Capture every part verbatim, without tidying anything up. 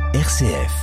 R C F.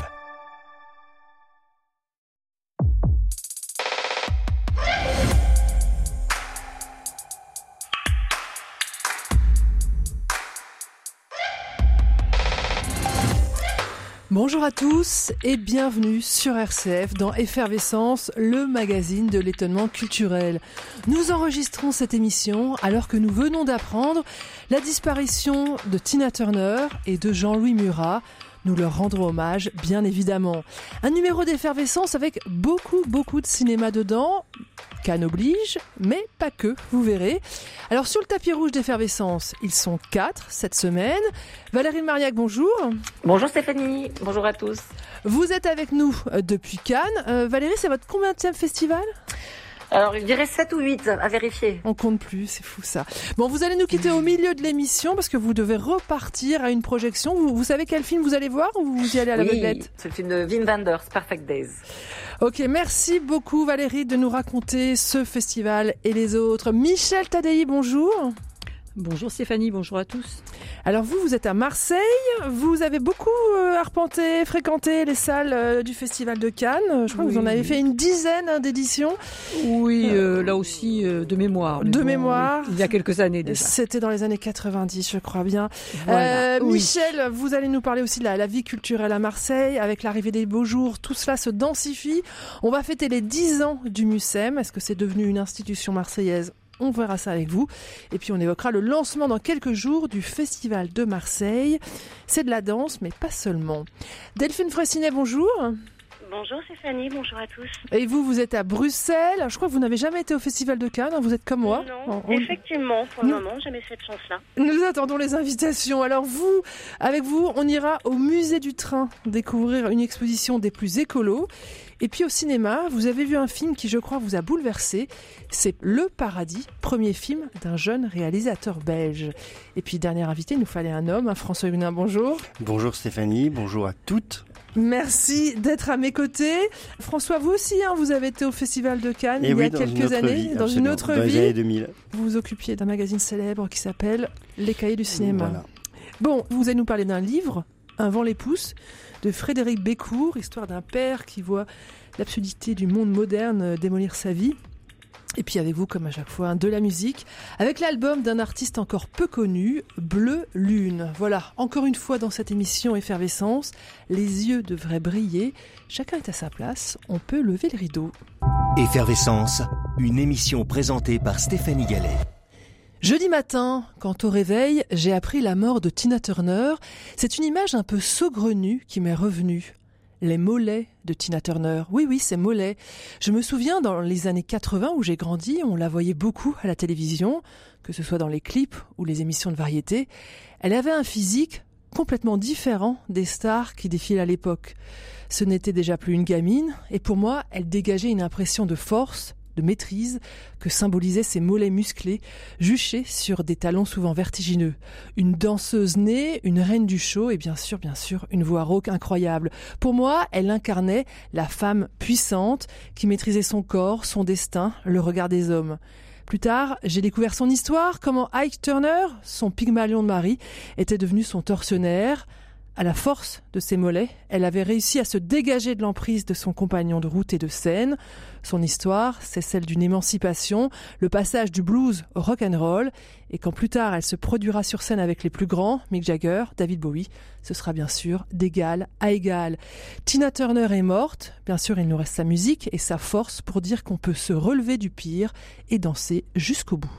Bonjour à tous et bienvenue sur R C F dans Effervescence, le magazine de l'étonnement culturel. Nous enregistrons cette émission alors que nous venons d'apprendre la disparition de Tina Turner et de Jean-Louis Murat. Nous leur rendrons hommage, bien évidemment. Un numéro d'Effervescence avec beaucoup, beaucoup de cinéma dedans. Cannes oblige, mais pas que, vous verrez. Alors sur le tapis rouge d'Effervescence, ils sont quatre cette semaine. Valérie Mariac, bonjour. Bonjour Stéphanie, bonjour à tous. Vous êtes avec nous depuis Cannes. Euh, Valérie, c'est votre combienième festival ? Alors, je dirais sept ou huit, à vérifier. On compte plus, c'est fou ça. Bon, vous allez nous quitter au milieu de l'émission parce que vous devez repartir à une projection. Vous, vous savez quel film vous allez voir ou vous y allez à l'aveuglette ? Oui, c'est le film de Wim Wenders, Perfect Days. Ok, merci beaucoup Valérie de nous raconter ce festival et les autres. Michel Tadei, bonjour. Bonjour Stéphanie, bonjour à tous. Alors vous, vous êtes à Marseille, vous avez beaucoup euh, arpenté, fréquenté les salles euh, du Festival de Cannes. Je crois oui. que vous en avez fait une dizaine hein, d'éditions. Oui, euh, là aussi euh, de mémoire. De bon, mémoire. Oui, il y a quelques années déjà. C'était dans les années quatre-vingt-dix, je crois bien. Voilà, euh, oui. Michel, vous allez nous parler aussi de la, la vie culturelle à Marseille. Avec l'arrivée des beaux jours, tout cela se densifie. On va fêter les dix ans du Mucem. Est-ce que c'est devenu une institution marseillaise ? On verra ça avec vous. Et puis on évoquera le lancement dans quelques jours du Festival de Marseille. C'est de la danse, mais pas seulement. Delphine Fraissinet, bonjour. Bonjour Stéphanie, bonjour à tous. Et vous, vous êtes à Bruxelles. Je crois que vous n'avez jamais été au Festival de Cannes, vous êtes comme moi. Non, on... effectivement, pour le Nous... moment, jamais cette chance-là. Nous attendons les invitations. Alors vous, avec vous, on ira au musée du train découvrir une exposition des plus écolos. Et puis au cinéma, vous avez vu un film qui, je crois, vous a bouleversé. C'est Le Paradis, premier film d'un jeune réalisateur belge. Et puis, dernier invité, il nous fallait un homme, hein, François Huguenin, bonjour. Bonjour Stéphanie, bonjour à toutes. Merci d'être à mes côtés. François, vous aussi, hein, vous avez été au Festival de Cannes Et il oui, y a quelques années, vie, dans une autre dans vie. Les années deux mille. Vous vous occupiez d'un magazine célèbre qui s'appelle Les Cahiers du cinéma. Voilà. Bon, vous allez nous parler d'un livre, Un vent les pousse, de Frédéric Bécourt, histoire d'un père qui voit l'absurdité du monde moderne démolir sa vie. Et puis avec vous, comme à chaque fois, de la musique, avec l'album d'un artiste encore peu connu, Bleu Lune. Voilà, encore une fois dans cette émission Effervescence, les yeux devraient briller, chacun est à sa place, on peut lever le rideau. Effervescence, une émission présentée par Stéphanie Gallet. Jeudi matin, quand au réveil, j'ai appris la mort de Tina Turner, c'est une image un peu saugrenue qui m'est revenue. Les mollets de Tina Turner. Oui, oui, ces mollets. Je me souviens, dans les années quatre-vingts où j'ai grandi, on la voyait beaucoup à la télévision, que ce soit dans les clips ou les émissions de variété. Elle avait un physique complètement différent des stars qui défilent à l'époque. Ce n'était déjà plus une gamine, et pour moi, elle dégageait une impression de force, de maîtrise que symbolisaient ses mollets musclés, juchés sur des talons souvent vertigineux. Une danseuse née, une reine du show et bien sûr, bien sûr, une voix rauque incroyable. Pour moi, elle incarnait la femme puissante qui maîtrisait son corps, son destin, le regard des hommes. Plus tard, j'ai découvert son histoire, comment Ike Turner, son Pygmalion de mari, était devenu son tortionnaire. À la force de ses mollets, elle avait réussi à se dégager de l'emprise de son compagnon de route et de scène. Son histoire, c'est celle d'une émancipation, le passage du blues au rock'n'roll, et quand plus tard elle se produira sur scène avec les plus grands, Mick Jagger, David Bowie, ce sera bien sûr d'égal à égal. Tina Turner est morte, bien sûr il nous reste sa musique et sa force pour dire qu'on peut se relever du pire et danser jusqu'au bout.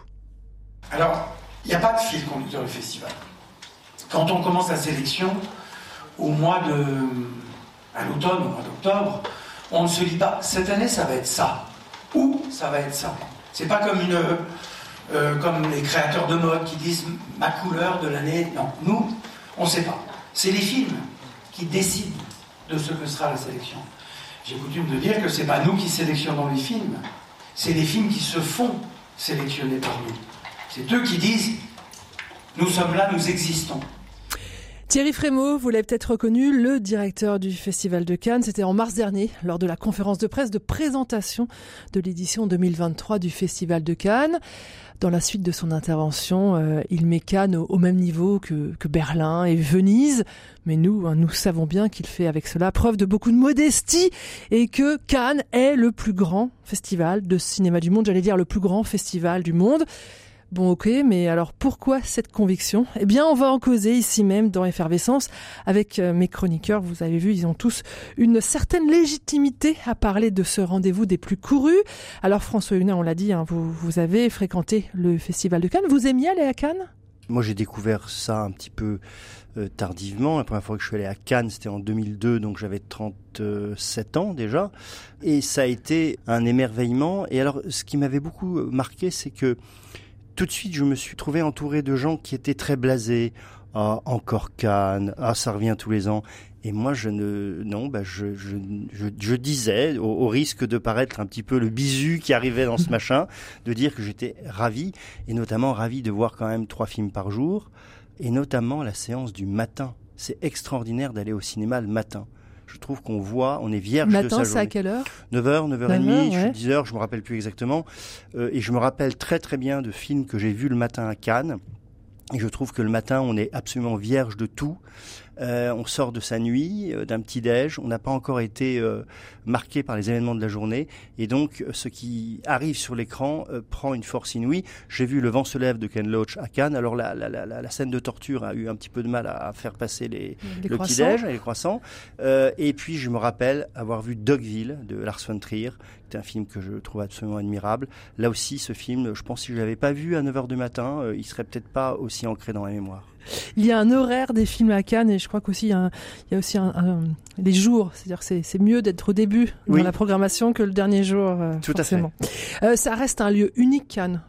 Alors, il n'y a pas de fil conducteur du festival. Quand on commence la sélection, au mois de... à l'automne, au mois d'octobre, on ne se dit pas, cette année ça va être ça, ou ça va être ça. C'est pas comme une... Euh, comme les créateurs de mode qui disent ma couleur de l'année. Non, nous, on ne sait pas. C'est les films qui décident de ce que sera la sélection. J'ai coutume de dire que c'est pas nous qui sélectionnons les films, c'est les films qui se font sélectionner par nous. C'est eux qui disent nous sommes là, nous existons. Thierry Frémaux, vous l'avez peut-être reconnu, le directeur du Festival de Cannes. C'était en mars dernier, lors de la conférence de presse de présentation de l'édition deux mille vingt-trois du Festival de Cannes. Dans la suite de son intervention, euh, il met Cannes au, au même niveau que, que Berlin et Venise. Mais nous, hein, nous savons bien qu'il fait avec cela preuve de beaucoup de modestie et que Cannes est le plus grand festival de cinéma du monde. J'allais dire le plus grand festival du monde. Bon, ok, mais alors pourquoi cette conviction ? Eh bien, on va en causer ici même dans Effervescence avec mes chroniqueurs. Vous avez vu, ils ont tous une certaine légitimité à parler de ce rendez-vous des plus courus. Alors François Hunin, on l'a dit, hein, vous, vous avez fréquenté le Festival de Cannes. Vous aimiez aller à Cannes ? Moi, j'ai découvert ça un petit peu euh, tardivement. La première fois que je suis allé à Cannes, c'était en deux mille deux, donc j'avais trente-sept ans déjà. Et ça a été un émerveillement. Et alors, ce qui m'avait beaucoup marqué, c'est que tout de suite, je me suis trouvé entouré de gens qui étaient très blasés. Ah, encore Cannes. Ah, ça revient tous les ans. Et moi, je ne, non, bah, je, je, je, je disais, au, au risque de paraître un petit peu le bisu qui arrivait dans ce machin, de dire que j'étais ravi, et notamment ravi de voir quand même trois films par jour, et notamment la séance du matin. C'est extraordinaire d'aller au cinéma le matin. Je trouve qu'on voit, on est vierge Matin, de sa journée. Matin, c'est à quelle heure ? neuf heures, neuf heures trente, neuf heures, je ouais. suis dix heures, je me rappelle plus exactement. Euh, et je me rappelle très très bien de films que j'ai vus le matin à Cannes. Et je trouve que le matin, on est absolument vierge de tout. Euh, on sort de sa nuit, euh, d'un petit-déj. On n'a pas encore été euh, marqué par les événements de la journée. Et donc, ce qui arrive sur l'écran euh, prend une force inouïe. J'ai vu Le vent se lève de Ken Loach à Cannes. Alors, la, la, la, la scène de torture a eu un petit peu de mal à faire passer les, les le petit-déj et les croissants. Euh, et puis, je me rappelle avoir vu Dogville de Lars von Trier. C'est un film que je trouve absolument admirable. Là aussi, ce film, je pense que si je l'avais pas vu à neuf heures du matin, euh, il serait peut-être pas aussi ancré dans la mémoire. Il y a un horaire des films à Cannes et je crois qu'aussi il y a, un, il y a aussi un, un, les jours. C'est-à-dire que c'est, c'est mieux d'être au début oui. dans la programmation que le dernier jour. Euh, Tout forcément. à fait. Euh, ça reste un lieu unique, Cannes.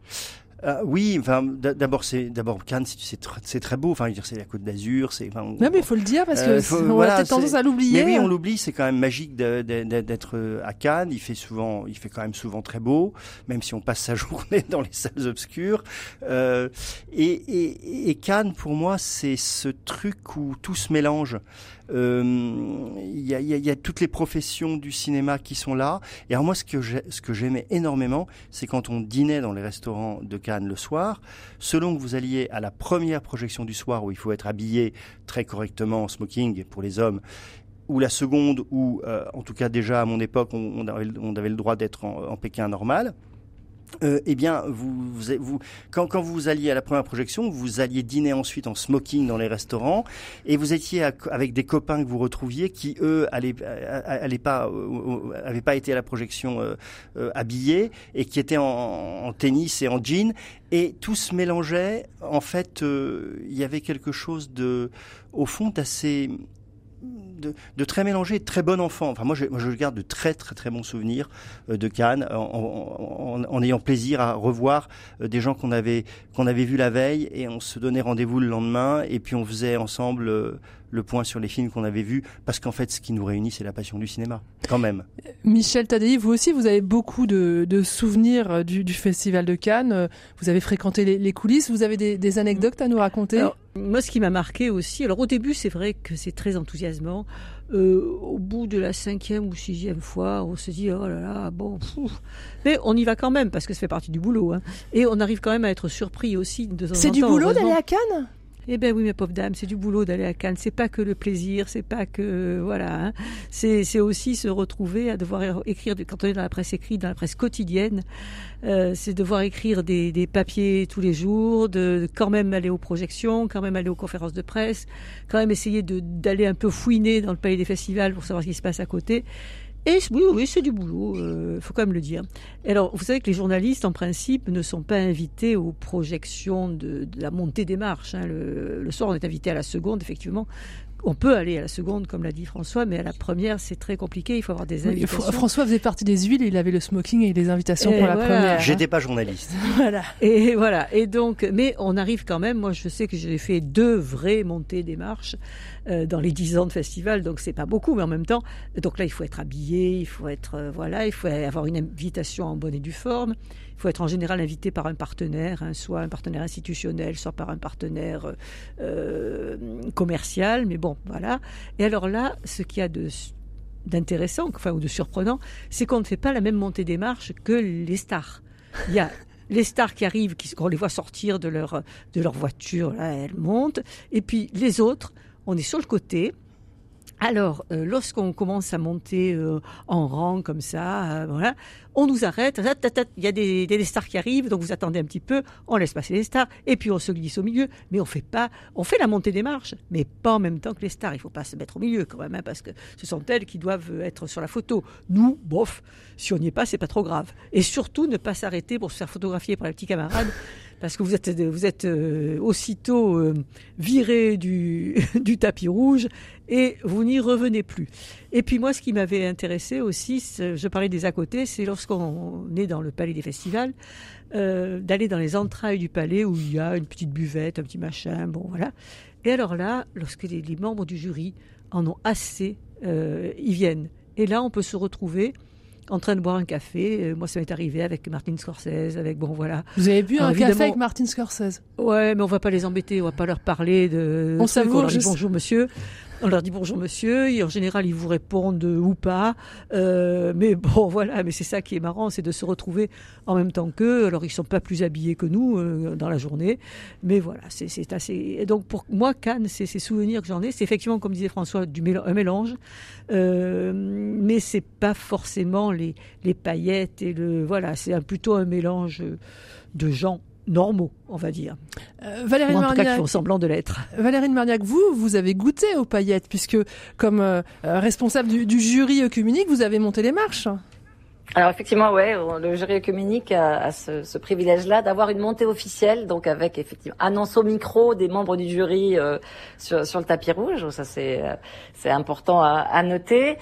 Euh, oui, enfin, d'abord c'est d'abord Cannes, c'est, c'est, tr- c'est très beau. Enfin, je veux dire, c'est la Côte d'Azur, c'est. Enfin, non, mais il faut le dire parce que euh, faut, on voilà, a peut-être tendance à l'oublier. Mais oui, on l'oublie. C'est quand même magique de, de, de, d'être à Cannes. Il fait souvent, il fait quand même souvent très beau, même si on passe sa journée dans les salles obscures. Euh, et, et, et Cannes, pour moi, c'est ce truc où tout se mélange. Il euh, y, a, y, a, y a toutes les professions du cinéma qui sont là. Et alors moi, ce que, j'ai, ce que j'aimais énormément, c'est quand on dînait dans les restaurants de Cannes le soir, selon que vous alliez à la première projection du soir où il faut être habillé très correctement en smoking pour les hommes, ou la seconde où, euh, en tout cas déjà à mon époque, on, on, avait, on avait le droit d'être en, en Pékin normal. Euh, eh bien, vous, vous, vous, quand, quand vous alliez à la première projection, vous alliez dîner ensuite en smoking dans les restaurants, et vous étiez à, avec des copains que vous retrouviez qui eux allaient, allaient pas, euh, avaient pas été à la projection euh, euh, habillés et qui étaient en, en tennis et en jean, et tout se mélangeait. En fait, euh, il y avait quelque chose de, au fond, d'assez De, de très mélangé, de très bon enfant. Enfin, moi, je, moi, je garde de très, très, très bons souvenirs euh, de Cannes, en, en, en, en ayant plaisir à revoir euh, des gens qu'on avait, qu'on avait vus la veille, et on se donnait rendez-vous le lendemain, et puis on faisait ensemble euh, le point sur les films qu'on avait vus, parce qu'en fait, ce qui nous réunit, c'est la passion du cinéma, quand même. Michel Tadei, vous aussi, vous avez beaucoup de, de souvenirs du, du Festival de Cannes. Vous avez fréquenté les, les coulisses. Vous avez des, des anecdotes à nous raconter ? Alors, moi, ce qui m'a marqué aussi, alors au début, c'est vrai que c'est très enthousiasmant. Euh, au bout de la cinquième ou sixième fois, on se dit oh là là, bon, pfff. Mais on y va quand même parce que ça fait partie du boulot, hein. Et on arrive quand même à être surpris aussi de temps en temps. C'est du boulot d'aller à Cannes ? Eh ben oui, mes pauvres dames, c'est du boulot d'aller à Cannes. C'est pas que le plaisir, c'est pas que voilà. Hein. C'est c'est aussi se retrouver à devoir écrire quand on est dans la presse écrite, dans la presse quotidienne. Euh, c'est devoir écrire des, des papiers tous les jours, de, de quand même aller aux projections, quand même aller aux conférences de presse, quand même essayer de d'aller un peu fouiner dans le palais des festivals pour savoir ce qui se passe à côté. Et oui, oui, c'est du boulot, euh, faut quand même le dire. Et alors, vous savez que les journalistes, en principe, ne sont pas invités aux projections de, de la montée des marches. Hein. Le, le soir, on est invité à la seconde, effectivement. On peut aller à la seconde, comme l'a dit François, mais à la première, c'est très compliqué. Il faut avoir des invitations. Oui, François faisait partie des huiles, il avait le smoking et les invitations et pour la voilà. première. J'étais pas journaliste. Voilà. Et voilà. Et donc, mais on arrive quand même. Moi, je sais que j'ai fait deux vraies montées des marches euh, dans les dix ans de festival, donc c'est pas beaucoup, mais en même temps, donc là, il faut être habillé, il faut être euh, voilà, il faut avoir une invitation en bonne et due forme. Il faut être en général invité par un partenaire, hein, soit un partenaire institutionnel, soit par un partenaire euh, commercial. Mais bon, voilà. Et alors là, ce qu'il y a de d'intéressant, enfin ou de surprenant, c'est qu'on ne fait pas la même montée des marches que les stars. Il y a les stars qui arrivent, qui, on les voit sortir de leur, de leur voiture, là, elles montent. Et puis les autres, on est sur le côté. Alors, euh, lorsqu'on commence à monter euh, en rang comme ça, euh, voilà, on nous arrête. Il y a des, des stars qui arrivent, donc vous attendez un petit peu, on laisse passer les stars, et puis on se glisse au milieu. Mais on fait pas, on fait la montée des marches, mais pas en même temps que les stars. Il faut pas se mettre au milieu quand même, hein, parce que ce sont elles qui doivent être sur la photo. Nous, bof, si on n'y est pas, c'est pas trop grave. Et surtout, ne pas s'arrêter pour se faire photographier par les petits camarades. Parce que vous êtes, vous êtes euh, aussitôt euh, viré du, du tapis rouge et vous n'y revenez plus. Et puis moi, ce qui m'avait intéressé aussi, je parlais des à côté, c'est lorsqu'on est dans le palais des festivals, euh, d'aller dans les entrailles du palais où il y a une petite buvette, un petit machin, bon voilà. Et alors là, lorsque les, les membres du jury en ont assez, euh, ils viennent. Et là, on peut se retrouver en train de boire un café. Moi, ça m'est arrivé avec Martin Scorsese, avec bon voilà. Vous avez bu Alors, un évidemment, café avec Martin Scorsese? Ouais, mais on va pas les embêter, on va pas leur parler de. On savoure on leur dit juste. bonjour monsieur. On leur dit bonjour monsieur, et en général ils vous répondent ou pas. Euh, mais bon voilà, mais c'est ça qui est marrant, c'est de se retrouver en même temps qu'eux. Alors ils sont pas plus habillés que nous euh, dans la journée, mais voilà, c'est, c'est assez. Et donc pour moi Cannes, c'est ces souvenirs que j'en ai, c'est effectivement comme disait François du mél- un mélange, euh, mais c'est pas forcément les les paillettes et le voilà, c'est un, plutôt un mélange de gens normaux, on va dire. Euh, Valérie Ou en tout cas Marniac, qui font semblant de l'être. Valérie Marniac, vous, vous avez goûté aux paillettes, puisque comme euh, responsable du, du jury œcuménique, vous avez monté les marches. Alors effectivement, ouais, le jury œcuménique a, a ce, ce privilège-là d'avoir une montée officielle, donc avec effectivement annonce au micro des membres du jury euh, sur, sur le tapis rouge. Ça c'est c'est important à, à noter.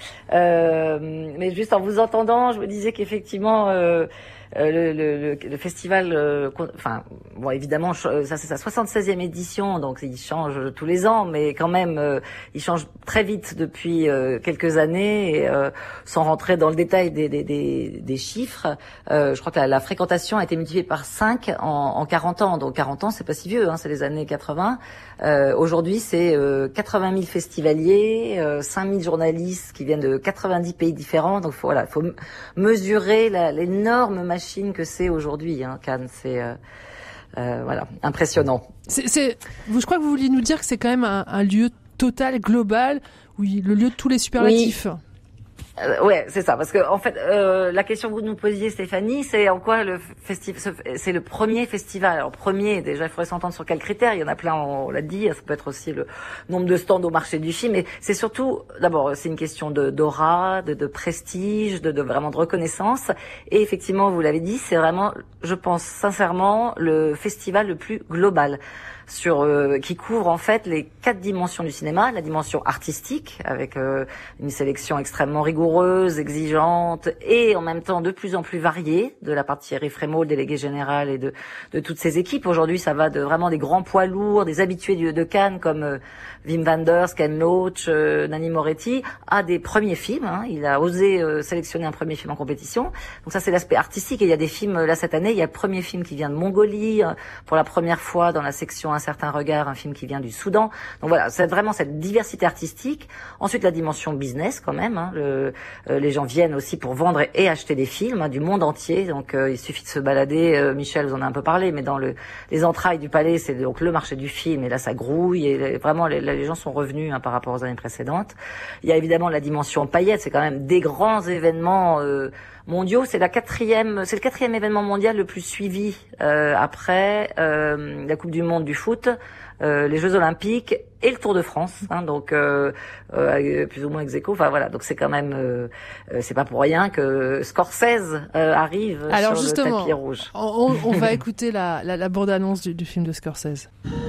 Euh, mais juste en vous entendant, je me disais qu'effectivement. Euh, Euh, le, le, le festival, euh, enfin, bon, évidemment, ça c'est sa soixante-seizième édition, donc il change tous les ans, mais quand même, euh, il change très vite depuis euh, quelques années. Et, euh, sans rentrer dans le détail des, des, des, des chiffres, euh, je crois que la, la fréquentation a été multipliée par cinq en, en quarante ans. Donc quarante ans, c'est pas si vieux, hein, c'est les années quatre-vingts. Euh, aujourd'hui, c'est euh, quatre-vingt mille festivaliers, euh, cinq mille journalistes qui viennent de quatre-vingt-dix pays différents. Donc faut, voilà, faut m- mesurer la, l'énorme machine que c'est aujourd'hui, hein, Cannes. C'est euh, euh, voilà, impressionnant. C'est, c'est, vous, je crois que vous vouliez nous dire que c'est quand même un, un lieu total, global, oui, le lieu de tous les superlatifs. Oui. Euh, ouais, c'est ça, parce que en fait, euh, la question que vous nous posiez, Stéphanie, c'est en quoi le festival, c'est le premier festival. Alors premier, déjà, il faudrait s'entendre sur quels critères. Il y en a plein, on l'a dit. Ça peut être aussi le nombre de stands au marché du film, mais c'est surtout, d'abord, c'est une question de d'aura, de, de prestige, de, de vraiment de reconnaissance. Et effectivement, vous l'avez dit, c'est vraiment, je pense sincèrement, le festival le plus global. Sur euh, qui couvre en fait les quatre dimensions du cinéma, la dimension artistique avec euh, une sélection extrêmement rigoureuse, exigeante et en même temps de plus en plus variée de la part de Thierry Frémaux, le délégué général, et de de toutes ces équipes. Aujourd'hui, ça va de vraiment des grands poids lourds, des habitués de, de Cannes comme euh, Wim Wenders, Ken Loach, euh, Nanni Moretti, à des premiers films. Hein. Il a osé euh, sélectionner un premier film en compétition. Donc ça, c'est l'aspect artistique. Et il y a des films là cette année. Il y a le premier film qui vient de Mongolie euh, pour la première fois dans la section Un certain regard, un film qui vient du Soudan. Donc voilà, c'est vraiment cette diversité artistique. Ensuite, la dimension business quand même. Hein. Le, euh, les gens viennent aussi pour vendre et, et acheter des films hein, du monde entier. Donc euh, il suffit de se balader. Euh, Michel, vous en a un peu parlé, mais dans le, les entrailles du palais, c'est donc le marché du film. Et là, ça grouille. Et les, vraiment, les, les gens sont revenus hein, par rapport aux années précédentes. Il y a évidemment la dimension paillettes. C'est quand même des grands événements euh, mondiaux. C'est la quatrième, c'est le quatrième événement mondial le plus suivi euh, après euh, la Coupe du Monde du foot, euh, les Jeux Olympiques et le Tour de France. Hein, donc euh, euh, plus ou moins ex aequo. Enfin voilà. Donc c'est quand même, euh, c'est pas pour rien que Scorsese euh, arrive Alors, sur justement, le tapis rouge. On, on va écouter la, la, la bande-annonce du, du film de Scorsese.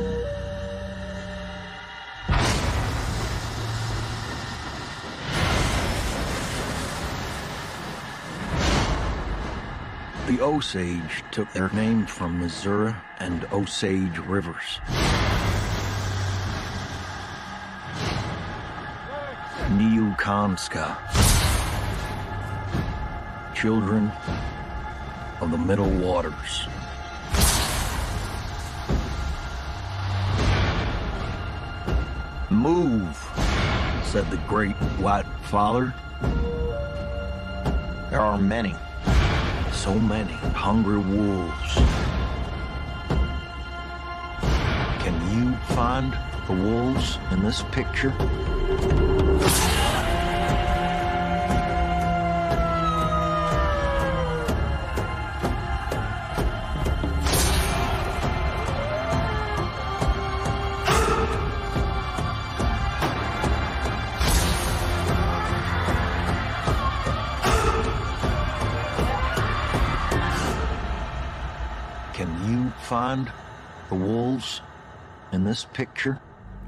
The Osage took their name from Missouri and Osage rivers. Niukanska. Children of the Middle Waters. Move, said the great white father. There are many, so many hungry wolves. Can you find the wolves in this picture? Can you find the wolves in this picture?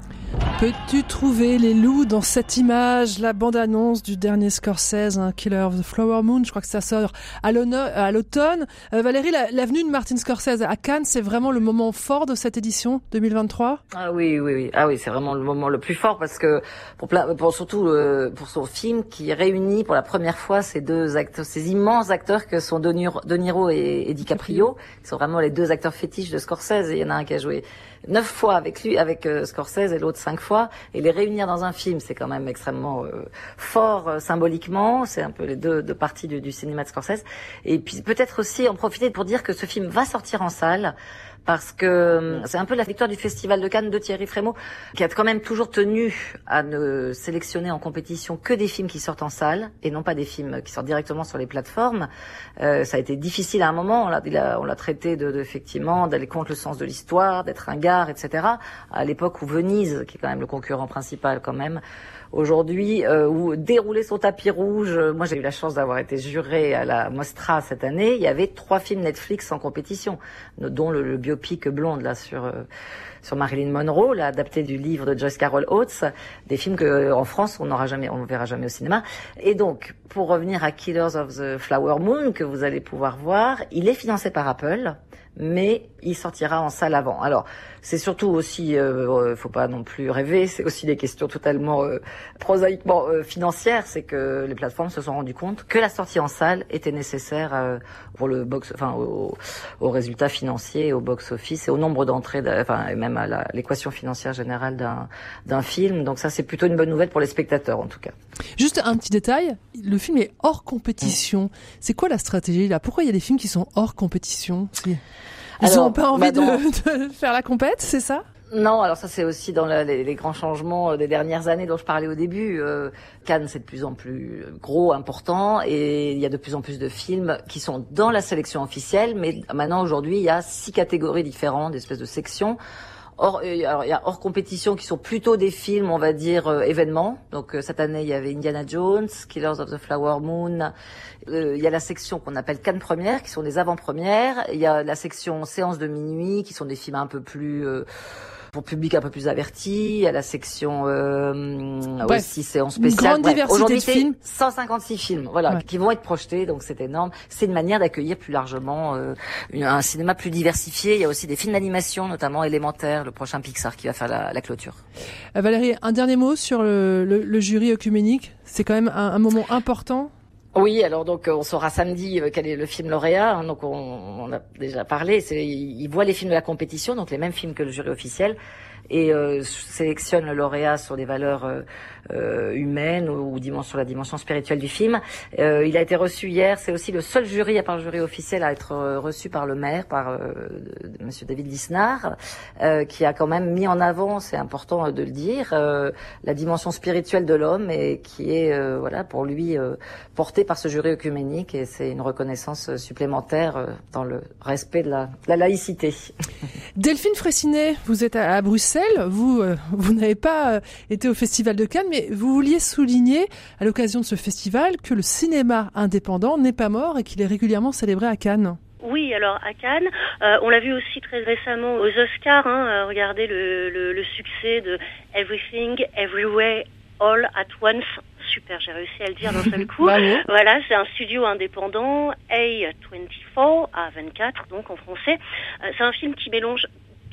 Peux-tu trouver les loups dans cette image? La bande-annonce du dernier Scorsese, hein, Killer of the Flower Moon, je crois que ça sort à l'automne. Euh, Valérie, la, la venue de Martin Scorsese à Cannes, c'est vraiment le moment fort de cette édition deux mille vingt-trois? Ah oui, oui, oui. Ah oui, c'est vraiment le moment le plus fort parce que pour, plein, pour surtout euh, pour son film qui réunit pour la première fois ces deux acteurs, ces immenses acteurs que sont De Niro, De Niro et, et DiCaprio, qui sont vraiment les deux acteurs fétiches de Scorsese. Et il y en a un qui a joué neuf fois avec lui, avec euh, Scorsese, et l'autre cinq fois. Et les réunir dans un film, c'est quand même extrêmement euh, fort euh, symboliquement. C'est un peu les deux, deux parties du, du cinéma de Scorsese. Et puis peut-être aussi en profiter pour dire que ce film va sortir en salle. Parce que c'est un peu la victoire du Festival de Cannes de Thierry Frémaux, qui a quand même toujours tenu à ne sélectionner en compétition que des films qui sortent en salle, et non pas des films qui sortent directement sur les plateformes. Euh, ça a été difficile à un moment, on l'a, il a, on l'a traité de, de, effectivement, d'aller contre le sens de l'histoire, d'être ringard, et cetera. À l'époque où Venise, qui est quand même le concurrent principal quand même, aujourd'hui, euh, où dérouler son tapis rouge, moi j'ai eu la chance d'avoir été jurée à la Mostra cette année, il y avait trois films Netflix en compétition, dont le, le biopic Blonde là sur euh, sur Marilyn Monroe, là, adapté du livre de Joyce Carol Oates, des films que en France on n'aura jamais, on ne verra jamais au cinéma. Et donc, pour revenir à Killers of the Flower Moon que vous allez pouvoir voir, il est financé par Apple, mais il sortira en salle avant. Alors, c'est surtout aussi, euh, faut pas non plus rêver, c'est aussi des questions totalement euh, prosaïquement euh, financières, c'est que les plateformes se sont rendues compte que la sortie en salle était nécessaire euh, pour le box, enfin au, au résultat financier, au box-office et au nombre d'entrées, enfin et même à la, l'équation financière générale d'un d'un film. Donc ça, c'est plutôt une bonne nouvelle pour les spectateurs en tout cas. Juste un petit détail, le film est hors compétition. Mmh. C'est quoi la stratégie là? Pourquoi il y a des films qui sont hors compétition? C'est... Ils n'ont pas envie bah de, de faire la compète, c'est ça? Non, alors ça c'est aussi dans la, les, les grands changements des dernières années dont je parlais au début. Euh, Cannes c'est de plus en plus gros, important, et il y a de plus en plus de films qui sont dans la sélection officielle, mais maintenant aujourd'hui il y a six catégories différentes, des espèces de sections. Or, alors, il y a hors compétition qui sont plutôt des films, on va dire, euh, événements. Donc euh, cette année, il y avait Indiana Jones, Killers of the Flower Moon. Euh, il y a la section qu'on appelle Cannes Premières, qui sont des avant-premières. Il y a la section Séance de minuit, qui sont des films un peu plus... Euh, pour public un peu plus averti. Il y a la section euh, Bref, aussi séance spéciale. Une grande Bref, diversité aujourd'hui, de films. cent cinquante-six films, voilà, ouais, qui vont être projetés, donc c'est énorme. C'est une manière d'accueillir plus largement euh, une, un cinéma plus diversifié. Il y a aussi des films d'animation, notamment Élémentaire, le prochain Pixar qui va faire la, la clôture. Euh, Valérie, un dernier mot sur le, le, le jury œcuménique. C'est quand même un, un moment important. Oui, alors donc on saura samedi quel est le film lauréat. Hein, donc on, on a déjà parlé. C'est, ils voient les films de la compétition, donc les mêmes films que le jury officiel, et euh, sélectionne le lauréat sur des valeurs euh, euh, humaines ou, ou dimension, sur la dimension spirituelle du film. Euh, il a été reçu hier. C'est aussi le seul jury, à part le jury officiel, à être euh, reçu par le maire, par euh, Monsieur David Lisnard, euh, qui a quand même mis en avant, c'est important de le dire, euh, la dimension spirituelle de l'homme, et qui est euh, voilà pour lui euh, portée par ce jury œcuménique, et c'est une reconnaissance supplémentaire euh, dans le respect de la, de la laïcité. Delphine Fraissinet, vous êtes à, à Bruxelles. Vous, euh, vous n'avez pas euh, été au Festival de Cannes, mais vous vouliez souligner, à l'occasion de ce festival, que le cinéma indépendant n'est pas mort et qu'il est régulièrement célébré à Cannes. Oui, alors à Cannes, euh, on l'a vu aussi très récemment aux Oscars. Hein, euh, regardez le, le, le succès de Everything, Everywhere, All at Once. Super, j'ai réussi à le dire d'un seul coup. Voilà, c'est un studio indépendant, A vingt-quatre, A vingt-quatre donc en français. Euh, c'est un film qui mélange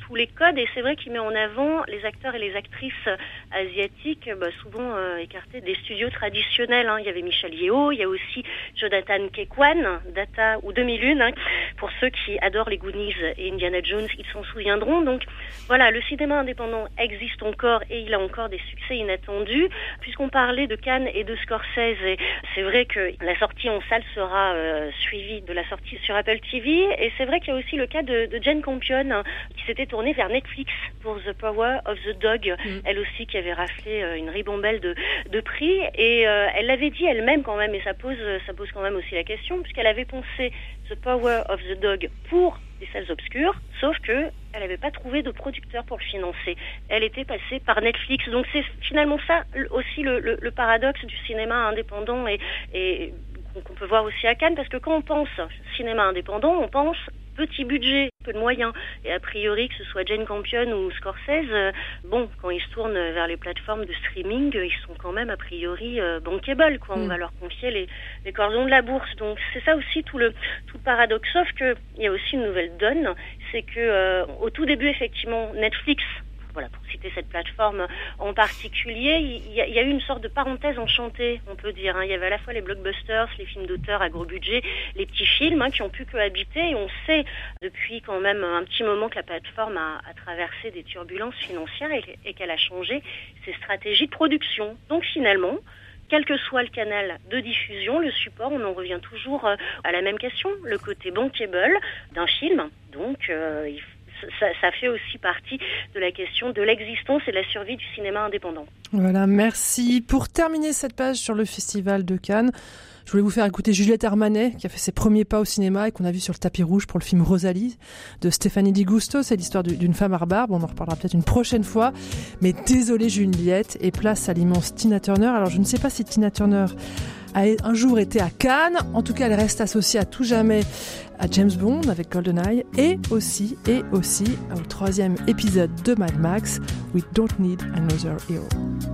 tous les codes, et c'est vrai qu'il met en avant les acteurs et les actrices asiatiques, bah, souvent euh, écartés des studios traditionnels. Hein. Il y avait Michelle Yeoh, il y a aussi Jonathan Kekwan, Data ou deux mille un. Hein. Pour ceux qui adorent les Goonies et Indiana Jones, ils s'en souviendront. Donc voilà, le cinéma indépendant existe encore et il a encore des succès inattendus. Puisqu'on parlait de Cannes et de Scorsese, et c'est vrai que la sortie en salle sera euh, suivie de la sortie sur Apple T V, et c'est vrai qu'il y a aussi le cas de, de Jane Campion, hein, qui s'était tournée vers Netflix pour The Power of the Dog, mm. elle aussi qui avait raflé euh, une ribambelle de, de prix, et euh, elle l'avait dit elle-même quand même, et ça pose, ça pose quand même aussi la question, puisqu'elle avait pensé The Power of the Dog pour des salles obscures, sauf que elle n'avait pas trouvé de producteur pour le financer. Elle était passée par Netflix. Donc c'est finalement ça aussi le, le, le paradoxe du cinéma indépendant et, et qu'on peut voir aussi à Cannes, parce que quand on pense cinéma indépendant, on pense petit budget, peu de moyens. Et a priori, que ce soit Jane Campion ou Scorsese, euh, bon, quand ils se tournent vers les plateformes de streaming, ils sont quand même a priori euh, bankable, quoi. Mm. On va leur confier les, les cordons de la bourse. Donc c'est ça aussi tout le tout le paradoxe. Sauf que il y a aussi une nouvelle donne, c'est que euh, au tout début, effectivement, Netflix, voilà, pour citer cette plateforme en particulier, il y, a, il y a eu une sorte de parenthèse enchantée, on peut dire. Hein. Il y avait à la fois les blockbusters, les films d'auteur à gros budget, les petits films hein, qui ont pu cohabiter. Et on sait depuis quand même un petit moment que la plateforme a, a traversé des turbulences financières et, et qu'elle a changé ses stratégies de production. Donc finalement, quel que soit le canal de diffusion, le support, on en revient toujours à la même question, le côté bankable d'un film. Donc euh, il faut Ça, ça fait aussi partie de la question de l'existence et de la survie du cinéma indépendant. Voilà, merci. Pour terminer cette page sur le Festival de Cannes, je voulais vous faire écouter Juliette Armanet, qui a fait ses premiers pas au cinéma et qu'on a vu sur le tapis rouge pour le film Rosalie de Stéphanie Di Gusto. C'est l'histoire d'une femme à barbe. On en reparlera peut-être une prochaine fois. Mais désolée Juliette, et place à l'immense Tina Turner. Alors je ne sais pas si Tina Turner a un jour été à Cannes. En tout cas, elle reste associée à tout jamais à James Bond avec GoldenEye et aussi, et aussi au troisième épisode de Mad Max, We Don't Need Another Hero.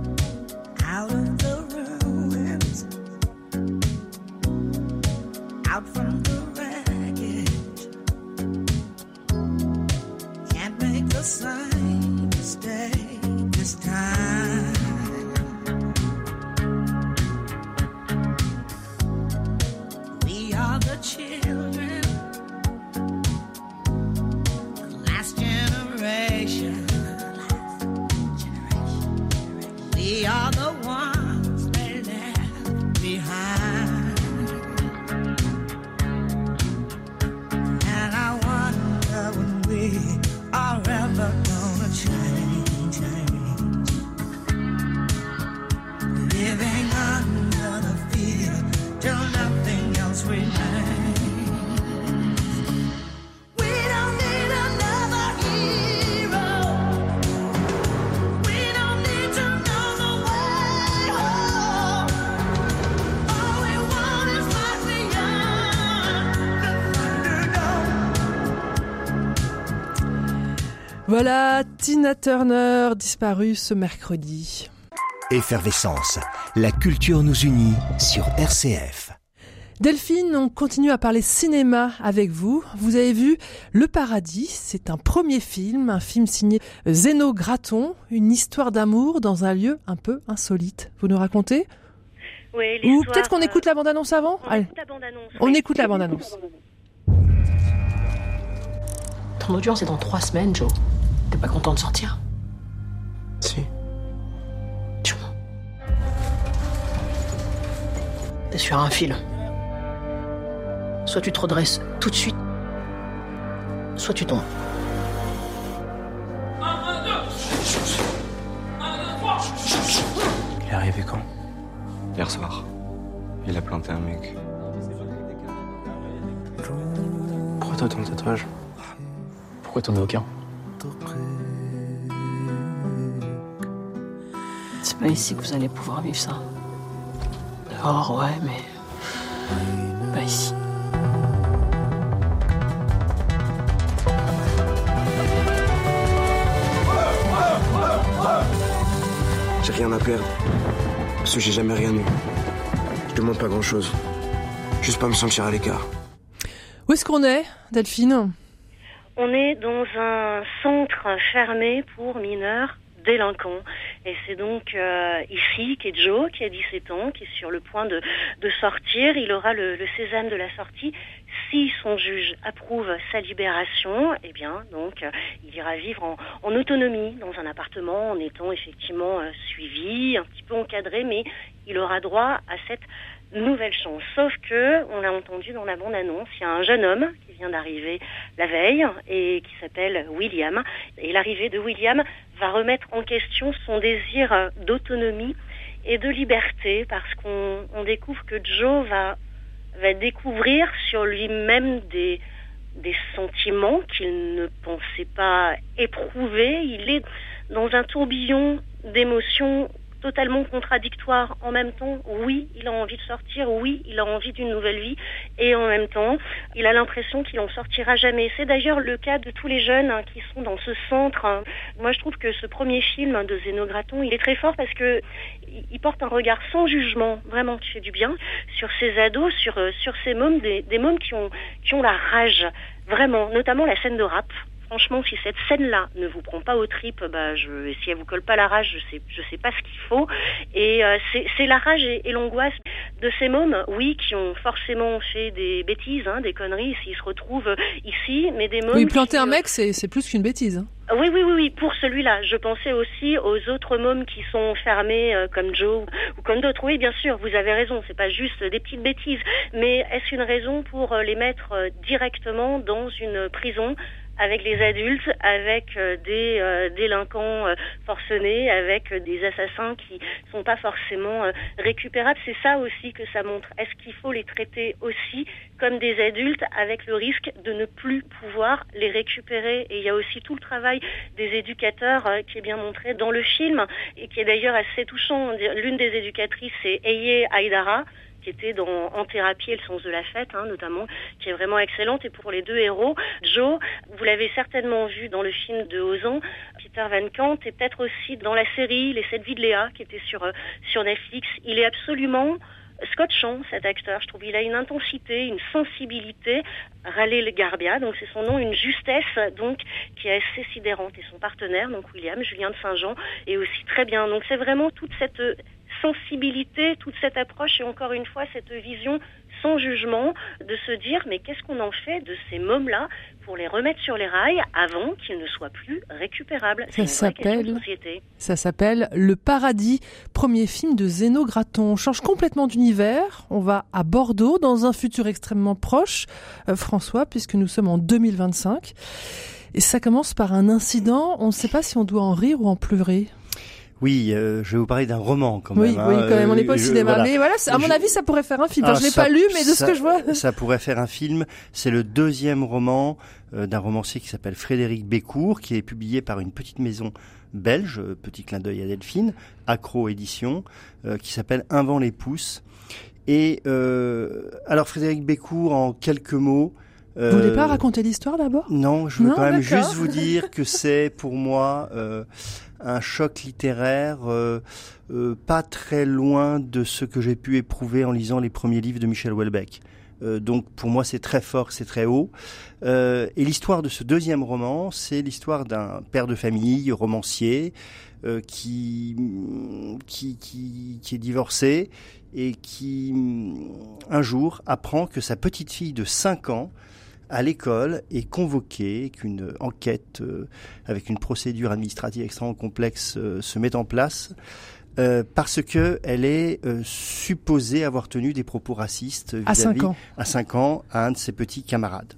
Out of the ruins, out from the wreckage, can't make the same mistake this time. We are the children, the last generation. We are the ones they left behind. And I wonder when we are ever gonna change, change. Living under the fear till nothing else remains. Voilà, Tina Turner, disparue ce mercredi. Effervescence, la culture nous unit sur R C F. Delphine, on continue à parler cinéma avec vous. Vous avez vu Le Paradis, c'est un premier film, un film signé Zeno Graton, une histoire d'amour dans un lieu un peu insolite. Vous nous racontez ? Oui, Ou peut-être qu'on écoute la bande-annonce avant ? On Allez. écoute la bande-annonce. On oui. écoute la bande-annonce. Ton audience est dans trois semaines, Joe. T'es pas content de sortir ? Si. Tu mens. T'es sur un fil. Soit tu te redresses tout de suite, soit tu tombes. Il est arrivé quand ? Hier soir. Il a planté un mec. Pourquoi t'as autant de tatouages ? Pourquoi t'en as aucun ? C'est pas ici que vous allez pouvoir vivre ça. Dehors, ouais, mais pas ici. J'ai rien à perdre. Parce que j'ai jamais rien eu. Je demande pas grand chose. Juste pas me sentir à l'écart. Où est-ce qu'on est, Delphine ? On est dans un centre fermé pour mineurs délinquants. Et c'est donc euh, ici qu'est Joe, qui a dix-sept ans, qui est sur le point de, de sortir. Il aura le, le sésame de la sortie. Si son juge approuve sa libération, eh bien, donc, euh, il ira vivre en, en autonomie dans un appartement, en étant effectivement euh, suivi, un petit peu encadré, mais il aura droit à cette nouvelle chance. Sauf que, on l'a entendu dans la bande-annonce, il y a un jeune homme qui vient d'arriver la veille et qui s'appelle William. Et l'arrivée de William va remettre en question son désir d'autonomie et de liberté, parce qu'on on découvre que Joe va, va découvrir sur lui-même des, des sentiments qu'il ne pensait pas éprouver. Il est dans un tourbillon d'émotions totalement contradictoire en même temps. Oui, il a envie de sortir, oui, il a envie d'une nouvelle vie, et en même temps, il a l'impression qu'il en sortira jamais. C'est d'ailleurs le cas de tous les jeunes hein, qui sont dans ce centre. Moi, je trouve que ce premier film de Zeno Graton, il est très fort parce que il porte un regard sans jugement, vraiment, qui fait du bien, sur ces ados, sur sur ces mômes, des, des mômes qui ont qui ont la rage, vraiment, notamment la scène de rap. Franchement, si cette scène-là ne vous prend pas aux tripes, bah, je, si elle vous colle pas la rage, je sais, je sais pas ce qu'il faut. Et euh, c'est, c'est la rage et, et l'angoisse de ces mômes, oui, qui ont forcément fait des bêtises, hein, des conneries, s'ils se retrouvent ici, mais des mômes. Oui, planter qui, un mec, c'est, c'est plus qu'une bêtise. Hein. Oui, oui, oui, oui, pour celui-là. Je pensais aussi aux autres mômes qui sont fermés, euh, comme Joe ou comme d'autres. Oui, bien sûr, vous avez raison, c'est pas juste des petites bêtises. Mais est-ce une raison pour les mettre euh, directement dans une prison avec les adultes, avec euh, des euh, délinquants euh, forcenés, avec euh, des assassins qui sont pas forcément euh, récupérables? C'est ça aussi que ça montre. Est-ce qu'il faut les traiter aussi comme des adultes, avec le risque de ne plus pouvoir les récupérer? Et il y a aussi tout le travail des éducateurs euh, qui est bien montré dans le film, et qui est d'ailleurs assez touchant. L'une des éducatrices, c'est Eye Aïdara, qui était dans En thérapie et le sens de la fête, hein, notamment, qui est vraiment excellente. Et pour les deux héros, Joe, vous l'avez certainement vu dans le film de Ozan, Peter Van Kant, et peut-être aussi dans la série Les Sept Vies de Léa, qui était sur, euh, sur Netflix. Il est absolument scotchant, cet acteur. Je trouve qu'il a une intensité, une sensibilité. Raleigh Garbia, donc c'est son nom, une justesse, donc, qui est assez sidérante. Et son partenaire, donc William, Julien de Saint-Jean, est aussi très bien. Donc c'est vraiment toute cette sensibilité, toute cette approche, et encore une fois cette vision sans jugement, de se dire mais qu'est-ce qu'on en fait de ces mômes-là pour les remettre sur les rails avant qu'ils ne soient plus récupérables. Ça C'est une vraie question de s'appelle, société. ça s'appelle Le Paradis, premier film de Zeno Graton. On change complètement d'univers, on va à Bordeaux dans un futur extrêmement proche, euh, François, puisque nous sommes en deux mille vingt-cinq. Et ça commence par un incident, on ne sait pas si on doit en rire ou en pleurer. Oui, euh, je vais vous parler d'un roman quand même. Oui, hein. oui, quand même, on n'est pas au Je- cinéma. voilà. Mais voilà, à mon Je- avis, ça pourrait faire un film. Ah, Enfin, je l'ai ça- pas lu, mais de ça- ce que je vois. Ça pourrait faire un film. C'est le deuxième roman euh, d'un romancier qui s'appelle Frédéric Bécourt, qui est publié par une petite maison belge, euh, petit clin d'œil à Delphine, Accro Édition, euh, qui s'appelle Un vent les pousse. Et euh, alors Frédéric Bécourt, en quelques mots. Vous voulez pas raconter l'histoire d'abord? Non, je veux Non, quand même d'accord. juste vous dire que c'est pour moi euh, un choc littéraire euh, euh, pas très loin de ce que j'ai pu éprouver en lisant les premiers livres de Michel Houellebecq. Euh, donc pour moi c'est très fort, c'est très haut. Euh, et l'histoire de ce deuxième roman, c'est l'histoire d'un père de famille, romancier, euh, qui, qui, qui, qui est divorcé et qui un jour apprend que sa petite fille de cinq ans à l'école est convoquée, qu'une enquête euh, avec une procédure administrative extrêmement complexe euh, se met en place euh, parce que elle est euh, supposée avoir tenu des propos racistes À vis-à-vis, cinq ans. à cinq ans à un de ses petits camarades.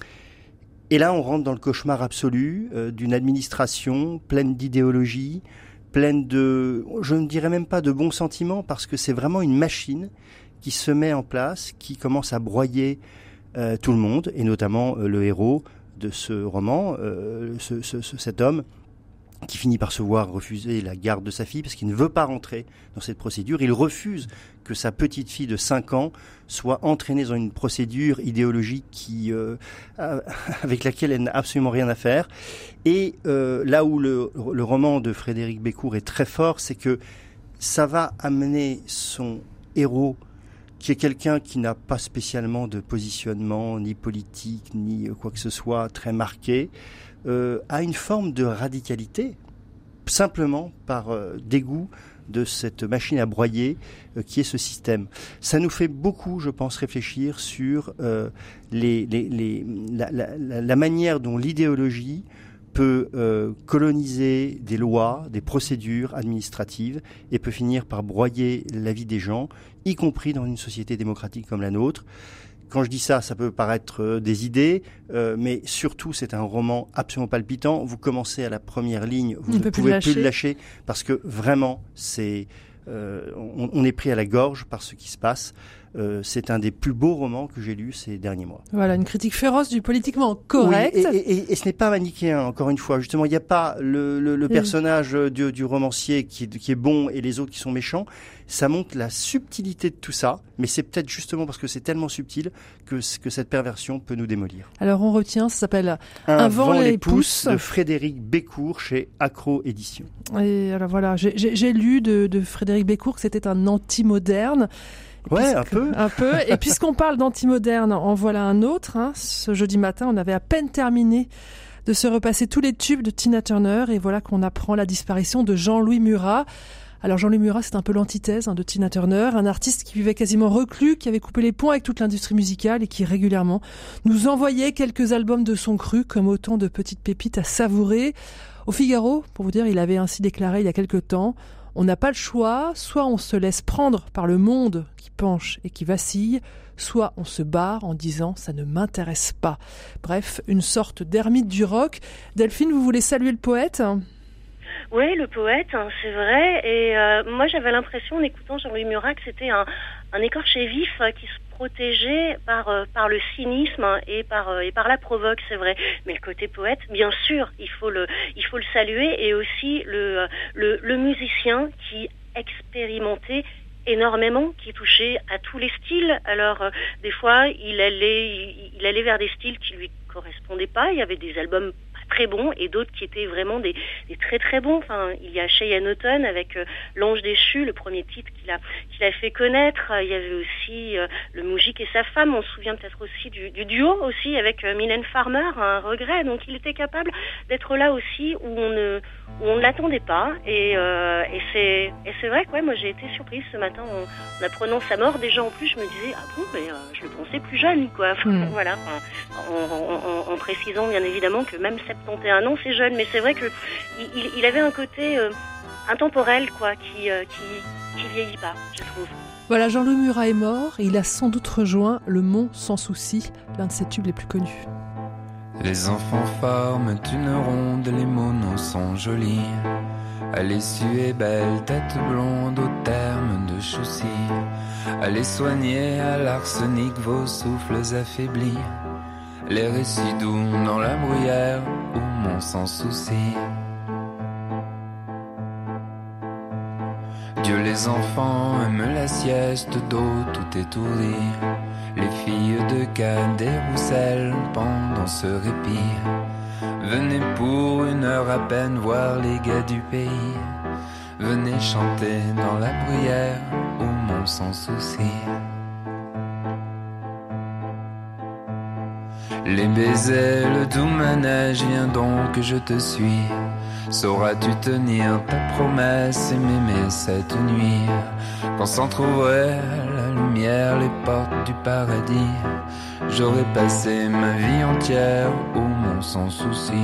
Et là, on rentre dans le cauchemar absolu euh, d'une administration pleine d'idéologie, pleine de, je ne dirais même pas de bons sentiments, parce que c'est vraiment une machine qui se met en place, qui commence à broyer Euh, tout le monde, et notamment euh, le héros de ce roman, euh, ce, ce, ce, cet homme qui finit par se voir refuser la garde de sa fille parce qu'il ne veut pas rentrer dans cette procédure. Il refuse que sa petite fille de cinq ans soit entraînée dans une procédure idéologique qui, euh, avec laquelle elle n'a absolument rien à faire. Et euh, là où le, le roman de Frédéric Bécourt est très fort, c'est que ça va amener son héros qui est quelqu'un qui n'a pas spécialement de positionnement, ni politique, ni quoi que ce soit très marqué, euh, a une forme de radicalité, simplement par euh, dégoût de cette machine à broyer euh, qui est ce système. Ça nous fait beaucoup, je pense, réfléchir sur euh, les, les, les, la, la, la manière dont l'idéologie peut euh, coloniser des lois, des procédures administratives et peut finir par broyer la vie des gens, y compris dans une société démocratique comme la nôtre. Quand je dis ça, ça peut paraître euh, des idées, euh, mais surtout c'est un roman absolument palpitant. Vous commencez à la première ligne, vous ne pouvez plus le lâcher parce que vraiment c'est, euh, on, on est pris à la gorge par ce qui se passe. Euh, c'est un des plus beaux romans que j'ai lus ces derniers mois. Voilà, une critique féroce du politiquement correct. Oui, et, et, et ce n'est pas manichéen, encore une fois. Justement, il n'y a pas le, le, le personnage du, du romancier qui, qui est bon et les autres qui sont méchants. Ça montre la subtilité de tout ça, mais c'est peut-être justement parce que c'est tellement subtil que, que cette perversion peut nous démolir. Alors on retient, ça s'appelle Un, Un vent, vent les les pousse pousse de Frédéric Bécourt chez Accro Éditions. Et alors voilà, j'ai, j'ai, j'ai lu de, de Frédéric Bécourt que c'était un anti-moderne. Et ouais, un peu. Un peu. Et puisqu'on parle d'anti-moderne, en voilà un autre. Hein. Ce jeudi matin, on avait à peine terminé de se repasser tous les tubes de Tina Turner. Et voilà qu'on apprend la disparition de Jean-Louis Murat. Alors Jean-Louis Murat, c'est un peu l'antithèse hein, de Tina Turner, un artiste qui vivait quasiment reclus, qui avait coupé les ponts avec toute l'industrie musicale et qui régulièrement nous envoyait quelques albums de son cru comme autant de petites pépites à savourer. Au Figaro, pour vous dire, il avait ainsi déclaré il y a quelque temps: on n'a pas le choix, soit on se laisse prendre par le monde qui penche et qui vacille, soit on se barre en disant « ça ne m'intéresse pas ». Bref, une sorte d'ermite du rock. Delphine, vous voulez saluer le poète ? Oui, le poète, hein, c'est vrai. Et euh, moi, j'avais l'impression, en écoutant Jean-Louis Murat, que c'était un, un écorché vif euh, qui se protégeait par euh, par le cynisme hein, et par euh, et par la provoque, c'est vrai. Mais le côté poète, bien sûr, il faut le il faut le saluer, et aussi le le, le musicien qui expérimentait énormément, qui touchait à tous les styles. Alors euh, des fois, il allait il, il allait vers des styles qui lui correspondaient pas. Il y avait des albums très bons et d'autres qui étaient vraiment des, des très très bons. Enfin, il y a Cheyenne Autumn avec euh, L'Ange déchu, le premier titre qu'il a qu'il a fait connaître. Il y avait aussi euh, Le Moujik et sa femme. On se souvient peut-être aussi du, du duo aussi avec euh, Mylène Farmer, Un regret. Donc il était capable d'être là aussi où on ne où on ne l'attendait pas. Et, euh, et c'est et c'est vrai que ouais, moi j'ai été surprise ce matin en, en apprenant sa mort. Déjà en plus je me disais ah bon mais euh, je le pensais plus jeune quoi. Enfin, mmh. Voilà. Enfin, en, en, en, en précisant bien évidemment que même soixante et un ans, c'est jeune, mais c'est vrai que il, il avait un côté euh, intemporel, quoi, qui, euh, qui qui vieillit pas, je trouve. Voilà, Jean-Louis Murat est mort et il a sans doute rejoint Le Mont sans souci, l'un de ses tubes les plus connus. Les enfants forment une ronde, les monos sont jolis. Elle est sue et belle, tête blonde au terme de Choucy. Allez soigner à l'arsenic vos souffles affaiblis. Les récits doux dans la bruyère où mon sans souci. Dieu les enfants aiment la sieste d'eau tout étourdi. Les filles de Cannes des Roussel pendant ce répit. Venez pour une heure à peine voir les gars du pays. Venez chanter dans la bruyère où mon sans souci. Les baisers, le doux manège, viens donc je te suis. Sauras-tu tenir ta promesse et m'aimer cette nuit? Quand s'entrouvraient à la lumière les portes du paradis, j'aurais passé ma vie entière au monde sans souci.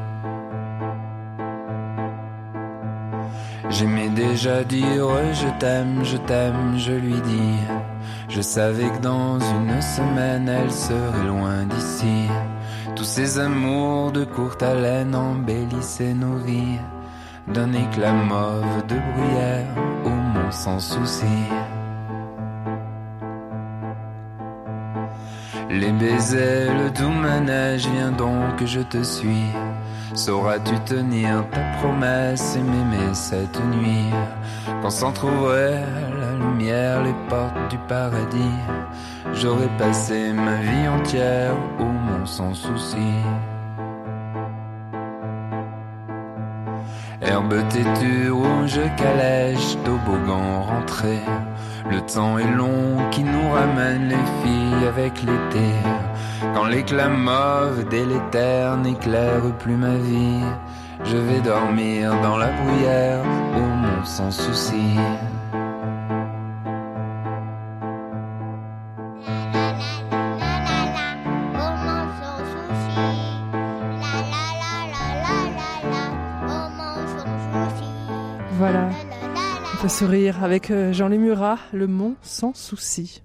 J'aimais déjà dire je t'aime, je t'aime, je lui dis. Je savais que dans une semaine elle serait loin d'ici. Tous ces amours de courte haleine embellissaient nos vies d'un éclat mauve de bruyère au monde sans souci. Les baisers, le doux manège, viens donc je te suis. Sauras-tu tenir ta promesse et m'aimer cette nuit? Quand s'entrouvraient à la lumière les portes du paradis, j'aurais passé ma vie entière au monde sans souci. Herbe têtue, rouge calèche, toboggan rentré. Le temps est long qui nous ramène les filles avec l'été. Quand l'éclat mauve délétère n'éclaire plus ma vie, je vais dormir dans la bruyère, au monde sans souci. Voilà, on peut sourire avec Jean Lémurat, Le Mont sans souci.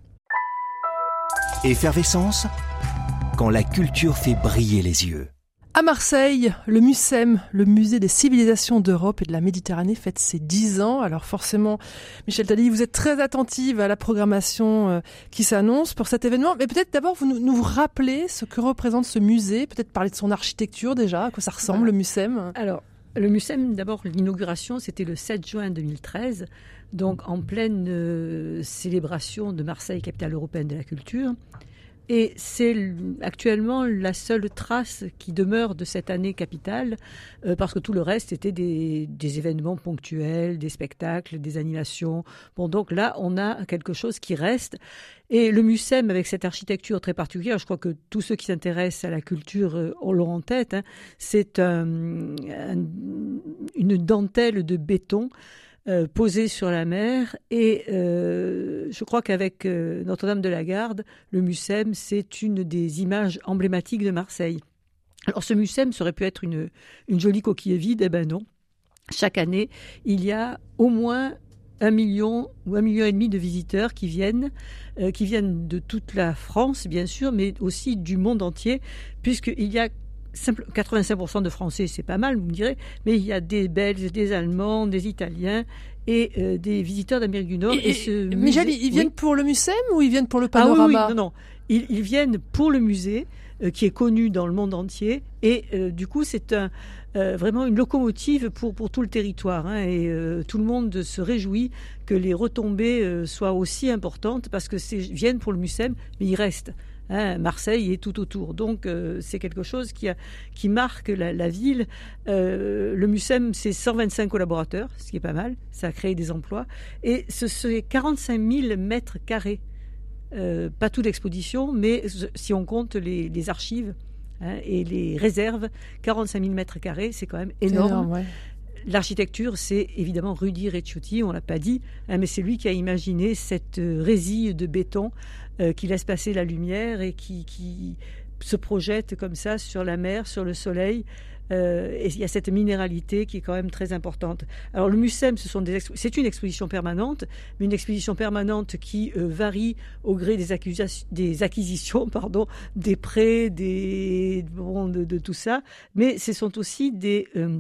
Effervescence, quand la culture fait briller les yeux. À Marseille, le MUCEM, le Musée des civilisations d'Europe et de la Méditerranée, fête ses dix ans. Alors forcément, Michel Tadei, vous êtes très attentive à la programmation qui s'annonce pour cet événement. Mais peut-être d'abord, vous nous rappelez ce que représente ce musée, peut-être parler de son architecture déjà, à quoi ça ressemble, voilà. Le MUCEM. Alors, le MUCEM, d'abord, l'inauguration, c'était le sept juin deux mille treize, donc en pleine euh, célébration de Marseille, capitale européenne de la culture. Et c'est actuellement la seule trace qui demeure de cette année capitale, euh, parce que tout le reste était des, des événements ponctuels, des spectacles, des animations. Bon, donc là, on a quelque chose qui reste. Et le MUCEM, avec cette architecture très particulière, je crois que tous ceux qui s'intéressent à la culture euh, l'ont en tête, hein, c'est un, un, une dentelle de béton Euh, posée sur la mer, et euh, je crois qu'avec euh, Notre-Dame de la Garde, le MUCEM, c'est une des images emblématiques de Marseille. Alors ce MUCEM, ça aurait pu être une, une jolie coquille vide, eh ben non. Chaque année, il y a au moins un million ou un million et demi de visiteurs qui viennent, euh, qui viennent de toute la France, bien sûr, mais aussi du monde entier, puisqu'il y a quatre-vingt-cinq pour cent de Français, c'est pas mal, vous me direz, mais il y a des Belges, des Allemands, des Italiens et euh, des visiteurs d'Amérique du Nord. Et, et ce Michel, musée, ils viennent oui. pour le MUCEM ou ils viennent pour le panorama? Ah oui, oui, non, non. Ils, ils viennent pour le musée, euh, qui est connu dans le monde entier, et euh, du coup, c'est un, euh, vraiment une locomotive pour, pour tout le territoire. Hein, et euh, tout le monde se réjouit que les retombées euh, soient aussi importantes, parce que c'est viennent pour le MUCEM, mais ils restent. Hein, Marseille est tout autour, donc euh, c'est quelque chose qui, a, qui marque la, la ville. Euh, le MUCEM, c'est cent vingt-cinq collaborateurs, ce qui est pas mal, ça a créé des emplois, et ce c'est quarante-cinq mille mètres carrés, euh, pas tout d'exposition, mais si on compte les, les archives hein, et les réserves, quarante-cinq mille mètres carrés, c'est quand même énorme. énorme ouais. L'architecture, c'est évidemment Rudy Ricciotti, on ne l'a pas dit, hein, mais c'est lui qui a imaginé cette résille de béton euh, qui laisse passer la lumière et qui, qui se projette comme ça sur la mer, sur le soleil. Euh, et il y a cette minéralité qui est quand même très importante. Alors le MUCEM, ce sont des expo- c'est une exposition permanente, mais une exposition permanente qui euh, varie au gré des, accusa- des acquisitions, pardon, des prêts, des, bon, de, de tout ça. Mais ce sont aussi des... Euh,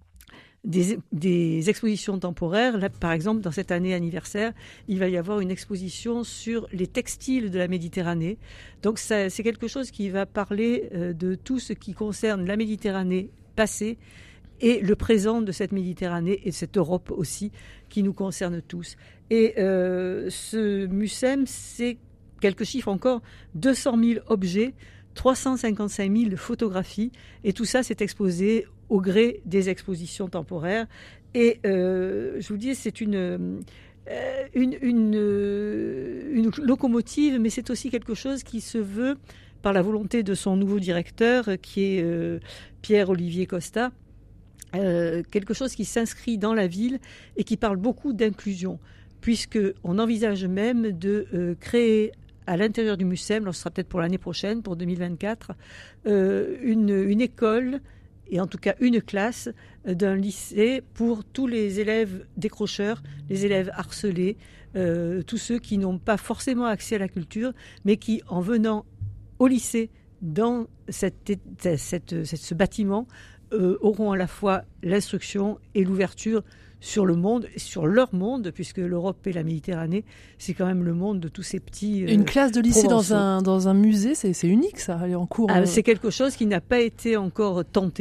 Des, des expositions temporaires. Là, par exemple, dans cette année anniversaire, il va y avoir une exposition sur les textiles de la Méditerranée. Donc, ça, c'est quelque chose qui va parler euh, de tout ce qui concerne la Méditerranée passée et le présent de cette Méditerranée et de cette Europe aussi, qui nous concerne tous. Et euh, ce MUCEM, c'est quelques chiffres encore, deux cent mille objets, trois cent cinquante-cinq mille photographies, et tout ça s'est exposé au gré des expositions temporaires. Et euh, je vous dis, c'est une, euh, une, une, euh, une locomotive, mais c'est aussi quelque chose qui se veut, par la volonté de son nouveau directeur, qui est euh, Pierre-Olivier Costa, euh, quelque chose qui s'inscrit dans la ville et qui parle beaucoup d'inclusion, puisqu'on envisage même de euh, créer à l'intérieur du MUCEM, alors ce sera peut-être pour l'année prochaine, pour deux mille vingt-quatre, euh, une, une école, et en tout cas une classe d'un lycée pour tous les élèves décrocheurs, les élèves harcelés, euh, tous ceux qui n'ont pas forcément accès à la culture, mais qui, en venant au lycée, dans cette, cette, cette, ce bâtiment, euh, auront à la fois l'instruction et l'ouverture sur le monde, sur leur monde, puisque l'Europe et la Méditerranée, c'est quand même le monde de tous ces petits euh, Une classe de lycée Provençaux. dans un, dans un musée, c'est, c'est unique ça, aller en cours. Ah, euh... c'est quelque chose qui n'a pas été encore tenté.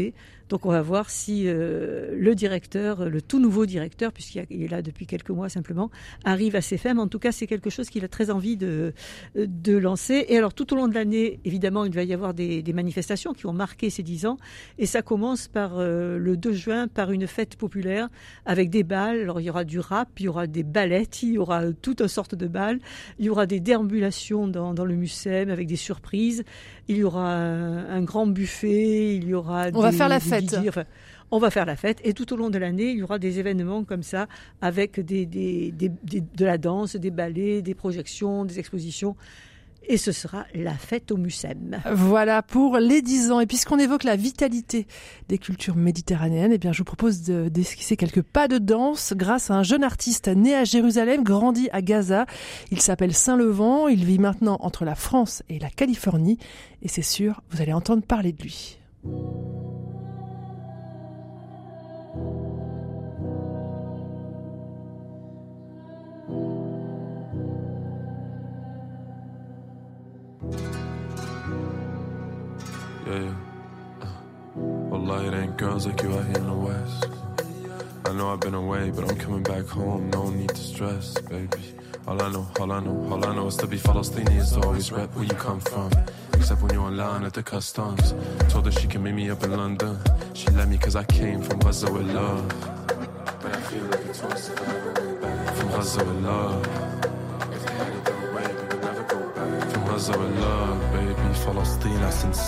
Donc on va voir si euh, le directeur, le tout nouveau directeur, puisqu'il est là depuis quelques mois simplement, arrive à ses fins. Mais en tout cas, c'est quelque chose qu'il a très envie de, de lancer. Et alors tout au long de l'année, évidemment, il va y avoir des, des manifestations qui vont marquer ces dix ans. Et ça commence par euh, le deux juin, par une fête populaire avec des bals. Alors il y aura du rap, il y aura des ballettes, il y aura toute sorte de bals. Il y aura des déambulations dans, dans le Mucem avec des surprises. Il y aura un, un grand buffet, il y aura On des, va faire la des fête. D J, enfin, on va faire la fête et tout au long de l'année, il y aura des événements comme ça avec des, des, des, des, de la danse, des ballets, des projections, des expositions. Et ce sera la fête au Mucem. Voilà pour les dix ans. Et puisqu'on évoque la vitalité des cultures méditerranéennes, eh bien, je vous propose de, d'esquisser quelques pas de danse grâce à un jeune artiste né à Jérusalem, grandi à Gaza. Il s'appelle Saint-Levant. Il vit maintenant entre la France et la Californie. Et c'est sûr, vous allez entendre parler de lui. Yeah, yeah. Uh, Wallah, it ain't girls like you out here in the West. I know I've been away, but I'm coming back home. No need to stress, baby. All I know, all I know, all I know is to be Palestinian is to always rep where you come from. Except when you're in line at the customs. Told her she can meet me up in London. She let me cause I came from Gaza with love. But I feel like it's twice if I ever went back. From Gaza with love. If they had it their way, we would never go back. From Gaza with love, baby. فلسطين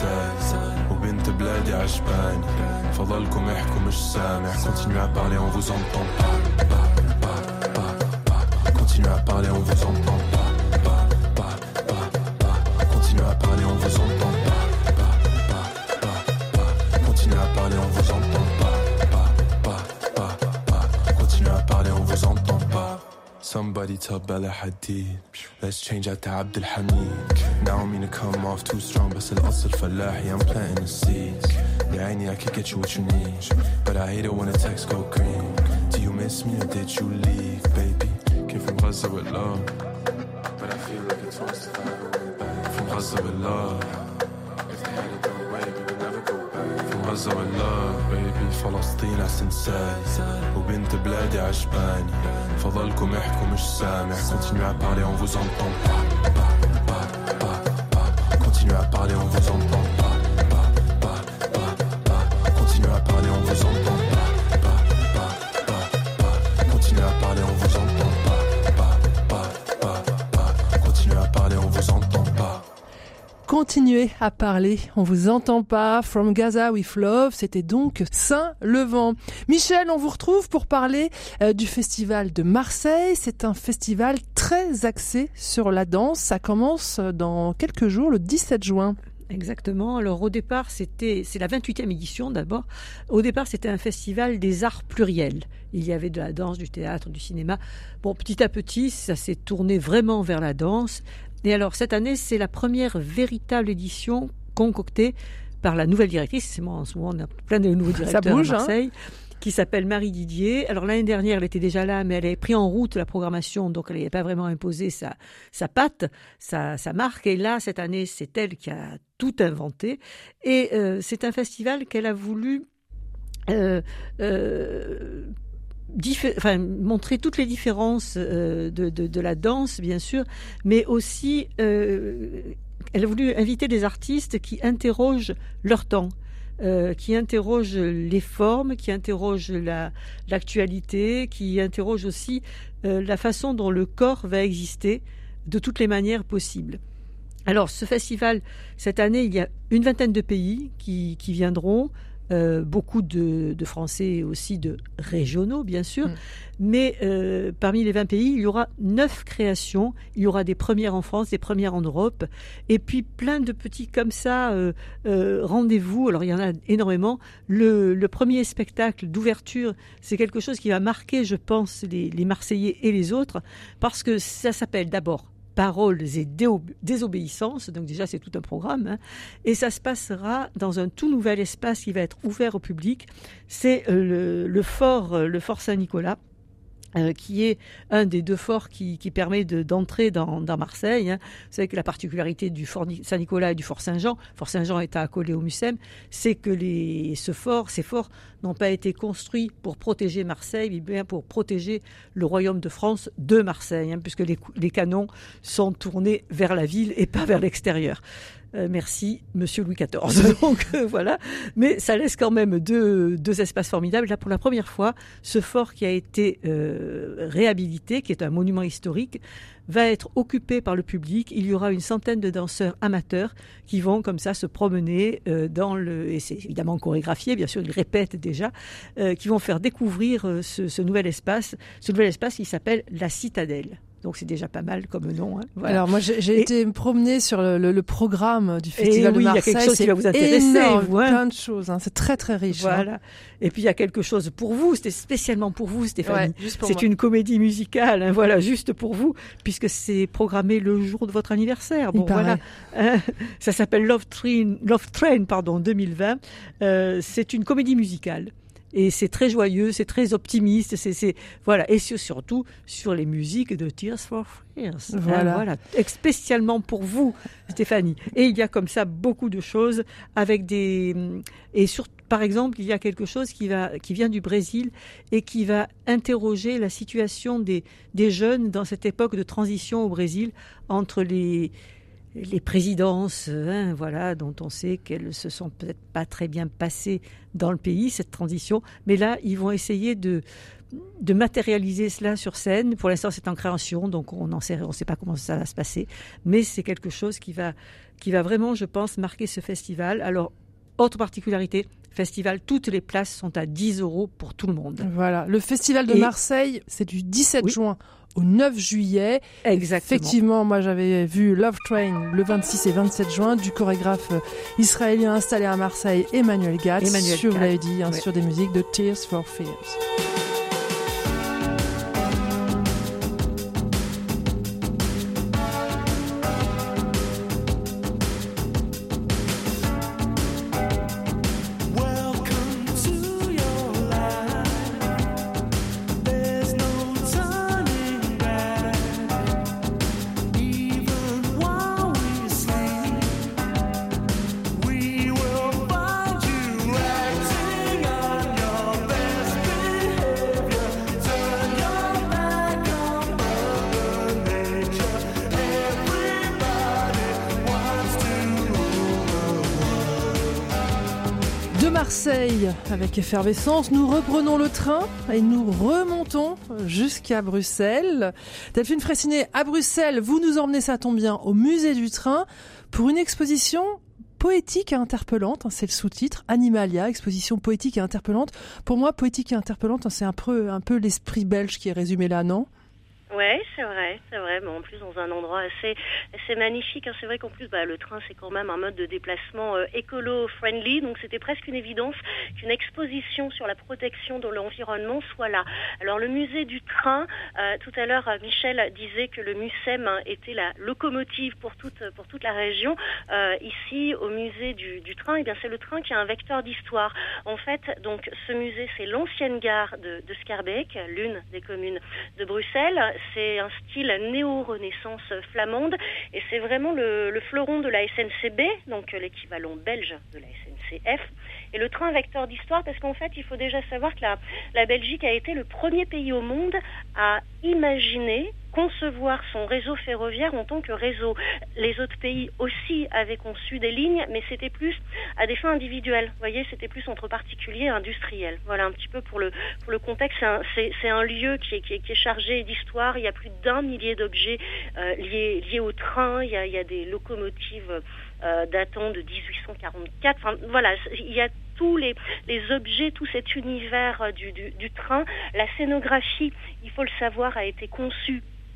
عسنسان وبنت بلادي عجباني فضلكم احكوا مش سامع Continuez à parler, on vous entend pas, pas, pas, pas, pas. Continuez à parler, on vous entend pas, pas, pas, pas, pas. Continuez à parler, on vous entend pas, pas, pas, pas, pas. Continuez à parler, on vous entend pas, pas, pas, pas, pas. Continuez à parler, on vous entend pas. Somebody tell Bella Hadid Let's change out to Abdul Hamid Now I mean to come off too strong بس الأصل فلاحي I'm planting the seeds يا عيني I could get you what you need But I hate it when the text go green Do you miss me or did you leave, baby? Came from Gaza with love But I feel like it's twice if I ever went back From Gaza with love If they had it their way, we would never go back From Gaza with love, baby فلسطين عسنسان وبنت بلادي عجباني فضلكم احكوا مش سامع Continuez à parler, on vous entend pas, pas, pas, pas, pas. Continuez à parler, on vous entend pas, pas, pas, pas, pas. Continuez à parler, on vous entend pas, pas, pas, pas, pas. Continuez à parler, on vous entend pas, pas, pas, pas, pas. Continuez à parler, on vous entend pas. Continuez à parler, on vous entend pas. From Gaza with Love, c'était donc Saint-Levant. Michel, on vous retrouve pour parler euh, du festival de Marseille. C'est un festival très axé sur la danse. Ça commence dans quelques jours, le dix-sept juin. Exactement. Alors au départ, c'était c'est la vingt-huitième édition d'abord. Au départ, c'était un festival des arts pluriels. Il y avait de la danse, du théâtre, du cinéma. Bon, petit à petit, ça s'est tourné vraiment vers la danse. Et alors cette année, c'est la première véritable édition concoctée par la nouvelle directrice. C'est moi en ce moment, on a plein de nouveaux directeurs Ça bouge, à Marseille. Hein, qui s'appelle Marie Didier. Alors l'année dernière, elle était déjà là, mais elle avait pris en route la programmation, donc elle n'avait pas vraiment imposé sa, sa patte, sa, sa marque. Et là, cette année, c'est elle qui a tout inventé. Et euh, c'est un festival qu'elle a voulu euh, euh, diffé- enfin, montrer toutes les différences euh, de, de, de la danse, bien sûr, mais aussi euh, elle a voulu inviter des artistes qui interrogent leur temps. Euh, qui interroge les formes, qui interroge la, l'actualité, qui interroge aussi euh, la façon dont le corps va exister de toutes les manières possibles. Alors, ce festival, cette année, il y a une vingtaine de pays qui, qui viendront, euh, beaucoup de, de Français et aussi de régionaux, bien sûr, mmh. mais euh, parmi les vingt pays, il y aura neuf créations, il y aura des premières en France, des premières en Europe, et puis plein de petits comme ça euh, euh, rendez-vous. Alors il y en a énormément. Le, le premier spectacle d'ouverture, c'est quelque chose qui va marquer, je pense, les, les Marseillais et les autres, parce que ça s'appelle d'abord Paroles et désobéissance, donc déjà c'est tout un programme, hein. Et ça se passera dans un tout nouvel espace qui va être ouvert au public, c'est le, le fort, le fort Saint-Nicolas, Euh, qui est un des deux forts qui, qui permet de, d'entrer dans, dans Marseille. Hein. Vous savez que la particularité du fort Saint-Nicolas et du fort Saint-Jean, fort Saint-Jean est accolé au Mucem, c'est que les, ce fort, ces forts n'ont pas été construits pour protéger Marseille, mais bien pour protéger le royaume de France de Marseille, hein, puisque les, les canons sont tournés vers la ville et pas vers l'extérieur. Euh, merci, Monsieur Louis quatorze. Donc euh, voilà, mais ça laisse quand même deux, deux espaces formidables. Là, pour la première fois, ce fort qui a été euh, réhabilité, qui est un monument historique, va être occupé par le public. Il y aura une centaine de danseurs amateurs qui vont comme ça se promener euh, dans le, et c'est évidemment chorégraphié, bien sûr, ils répètent déjà, euh, qui vont faire découvrir euh, ce, ce nouvel espace, ce nouvel espace qui s'appelle la Citadelle. Donc c'est déjà pas mal comme nom. Hein. Voilà. Alors moi j'ai, j'ai et... été me promener sur le, le, le programme du Festival et oui, de Marseille. Il y a quelque chose c'est qui va vous intéresser. Énorme, vous, hein. Plein de choses. Hein. C'est très très riche. Voilà. Hein. Et puis il y a quelque chose pour vous. C'était spécialement pour vous, Stéphanie. Ouais, juste pour c'est moi. Une comédie musicale. Hein, voilà, juste pour vous, puisque c'est programmé le jour de votre anniversaire. Bon voilà. Hein, ça s'appelle Love Train, Love Train, pardon, deux mille vingt. Euh, c'est une comédie musicale. Et c'est très joyeux, c'est très optimiste, c'est, c'est voilà, et sur, surtout sur les musiques de Tears for Fears. Voilà. Hein, voilà, spécialement pour vous, Stéphanie. Et il y a comme ça beaucoup de choses avec des et sur, par exemple, il y a quelque chose qui va qui vient du Brésil et qui va interroger la situation des des jeunes dans cette époque de transition au Brésil entre les les présidences, hein, voilà, dont on sait qu'elles se sont peut-être pas très bien passées dans le pays, cette transition. Mais là, ils vont essayer de, de matérialiser cela sur scène. Pour l'instant, c'est en création, donc on ne sait, on sait pas comment ça va se passer. Mais c'est quelque chose qui va, qui va vraiment, je pense, marquer ce festival. Alors, autre particularité, festival, toutes les places sont à dix euros pour tout le monde. Voilà, le festival de Et... Marseille, c'est du dix-sept oui. juin au neuf juillet. Exactement. Effectivement, moi j'avais vu Love Train le vingt-six et vingt-sept juin du chorégraphe israélien installé à Marseille, Emmanuel Gatz, Emmanuel sur, vous l'avez dit, hein, ouais. sur des musiques de Tears for Fears. Marseille, avec effervescence, nous reprenons le train et nous remontons jusqu'à Bruxelles. Delphine Fraissinet, à Bruxelles, vous nous emmenez, ça tombe bien, au musée du train pour une exposition poétique et interpellante, c'est le sous-titre, Animalia, exposition poétique et interpellante. Pour moi, poétique et interpellante, c'est un peu, un peu l'esprit belge qui est résumé là, non ? Ouais, c'est vrai, c'est vrai, mais en plus dans un endroit assez, assez magnifique. Hein. C'est vrai qu'en plus, bah, le train, c'est quand même un mode de déplacement euh, écolo-friendly, donc c'était presque une évidence qu'une exposition sur la protection de l'environnement soit là. Alors le musée du train, euh, tout à l'heure, Michel disait que le Mucem hein, était la locomotive pour toute pour toute la région. Euh, ici, au musée du, du train, eh bien c'est le train qui a un vecteur d'histoire. En fait, donc ce musée, c'est l'ancienne gare de, de Schaerbeek, l'une des communes de Bruxelles. C'est un style néo-renaissance flamande et c'est vraiment le, le fleuron de la S N C B, donc l'équivalent belge de la S N C F. Et le train vecteur d'histoire, parce qu'en fait, il faut déjà savoir que la, la Belgique a été le premier pays au monde à imaginer, concevoir son réseau ferroviaire en tant que réseau. Les autres pays aussi avaient conçu des lignes, mais c'était plus à des fins individuelles. Vous voyez, c'était plus entre particuliers et industriels. Voilà un petit peu pour le pour le contexte. C'est un, c'est, c'est un lieu qui est, qui, est, qui est chargé d'histoire. Il y a plus d'un millier d'objets euh, liés liés au train. Il y a, il y a des locomotives euh, datant de dix-huit cent quarante-quatre. Enfin, voilà, il y a tous les, les objets, tout cet univers du, du, du train. La scénographie, il faut le savoir, a été conçue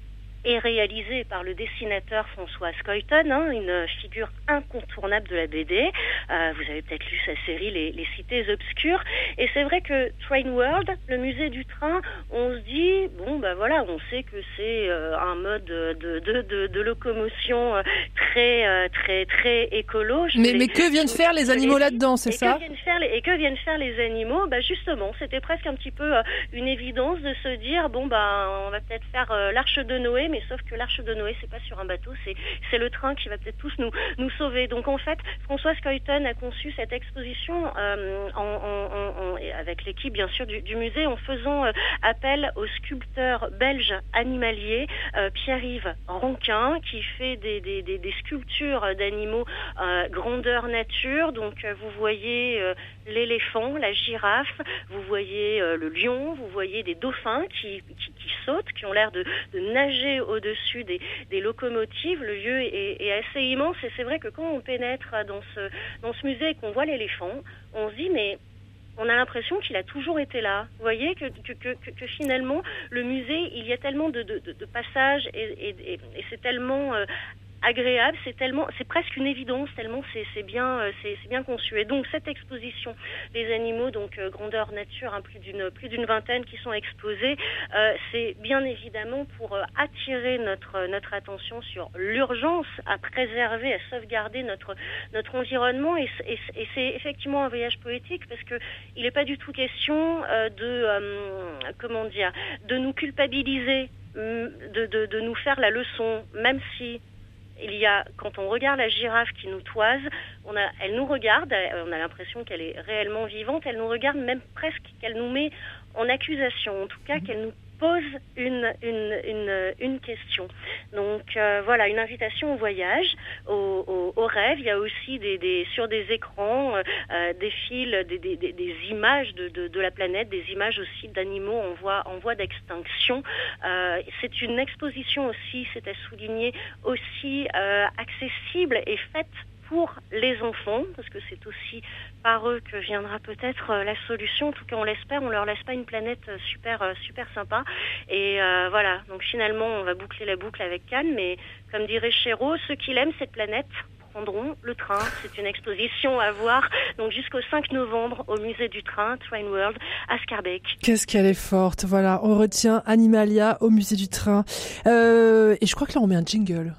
est réalisé par le dessinateur François Scoyton, hein, une figure incontournable de la B D. Euh, vous avez peut-être lu sa série Les, Les Cités Obscures. Et c'est vrai que Train World, le musée du train, on se dit, bon, ben voilà, on sait que c'est euh, un mode de, de, de, de locomotion très, euh, très, très écolo. Mais, mais que viennent faire les animaux là-dedans, c'est ça? Que viennent faire les, Et que viennent faire les animaux? Bah justement, c'était presque un petit peu euh, une évidence de se dire, bon, bah, on va peut-être faire euh, l'arche de Noé, mais sauf que l'arche de Noé, c'est pas sur un bateau, c'est, c'est le train qui va peut-être tous nous, nous sauver. Donc en fait, François Scoyton a conçu cette exposition euh, en, en, en, avec l'équipe, bien sûr, du, du musée, en faisant euh, appel au sculpteur belge animalier euh, Pierre-Yves Ronquin, qui fait des, des, des, des sculptures d'animaux euh, grandeur nature. Donc euh, vous voyez euh, l'éléphant, la girafe, vous voyez euh, le lion, vous voyez des dauphins qui, qui, qui sautent, qui ont l'air de, de nager au-dessus des, des locomotives. Le lieu est, est assez immense et c'est vrai que quand on pénètre dans ce, dans ce musée et qu'on voit l'éléphant, on se dit mais on a l'impression qu'il a toujours été là. Vous voyez que, que, que, que finalement le musée, il y a tellement de, de, de passages et, et, et, et c'est tellement euh, agréable, c'est tellement, c'est presque une évidence tellement c'est, c'est bien, c'est, c'est bien conçu. Et donc cette exposition, les animaux, donc euh, grandeur nature, hein, plus d'une plus d'une vingtaine qui sont exposés, euh, c'est bien évidemment pour euh, attirer notre notre attention sur l'urgence à préserver, à sauvegarder notre notre environnement. Et, et, et c'est effectivement un voyage poétique parce que il n'est pas du tout question euh, de euh, comment dire, de nous culpabiliser, de, de de nous faire la leçon, même si il y a, quand on regarde la girafe qui nous toise, on a, elle nous regarde, on a l'impression qu'elle est réellement vivante, elle nous regarde même presque qu'elle nous met en accusation, en tout cas qu'elle nous pose une, une, une, une question. Donc euh, voilà, une invitation au voyage, au, au, au rêve. Il y a aussi des, des, sur des écrans euh, des fils, des, des, des images de, de, de la planète, des images aussi d'animaux en voie, en voie d'extinction. Euh, c'est une exposition aussi, c'est à souligner, aussi euh, accessible et faite pour les enfants, parce que c'est aussi par eux que viendra peut-être euh, la solution. En tout cas, on l'espère, on leur laisse pas une planète euh, super euh, super sympa. Et euh, voilà, donc finalement, on va boucler la boucle avec Cannes, mais comme dirait Chéreau, ceux qui l'aiment cette planète prendront le train. C'est une exposition à voir donc jusqu'au cinq novembre au musée du train, Train World, à Schaerbeek. Qu'est-ce qu'elle est forte, voilà, on retient Animalia au musée du train. Euh, et je crois que là, on met un jingle.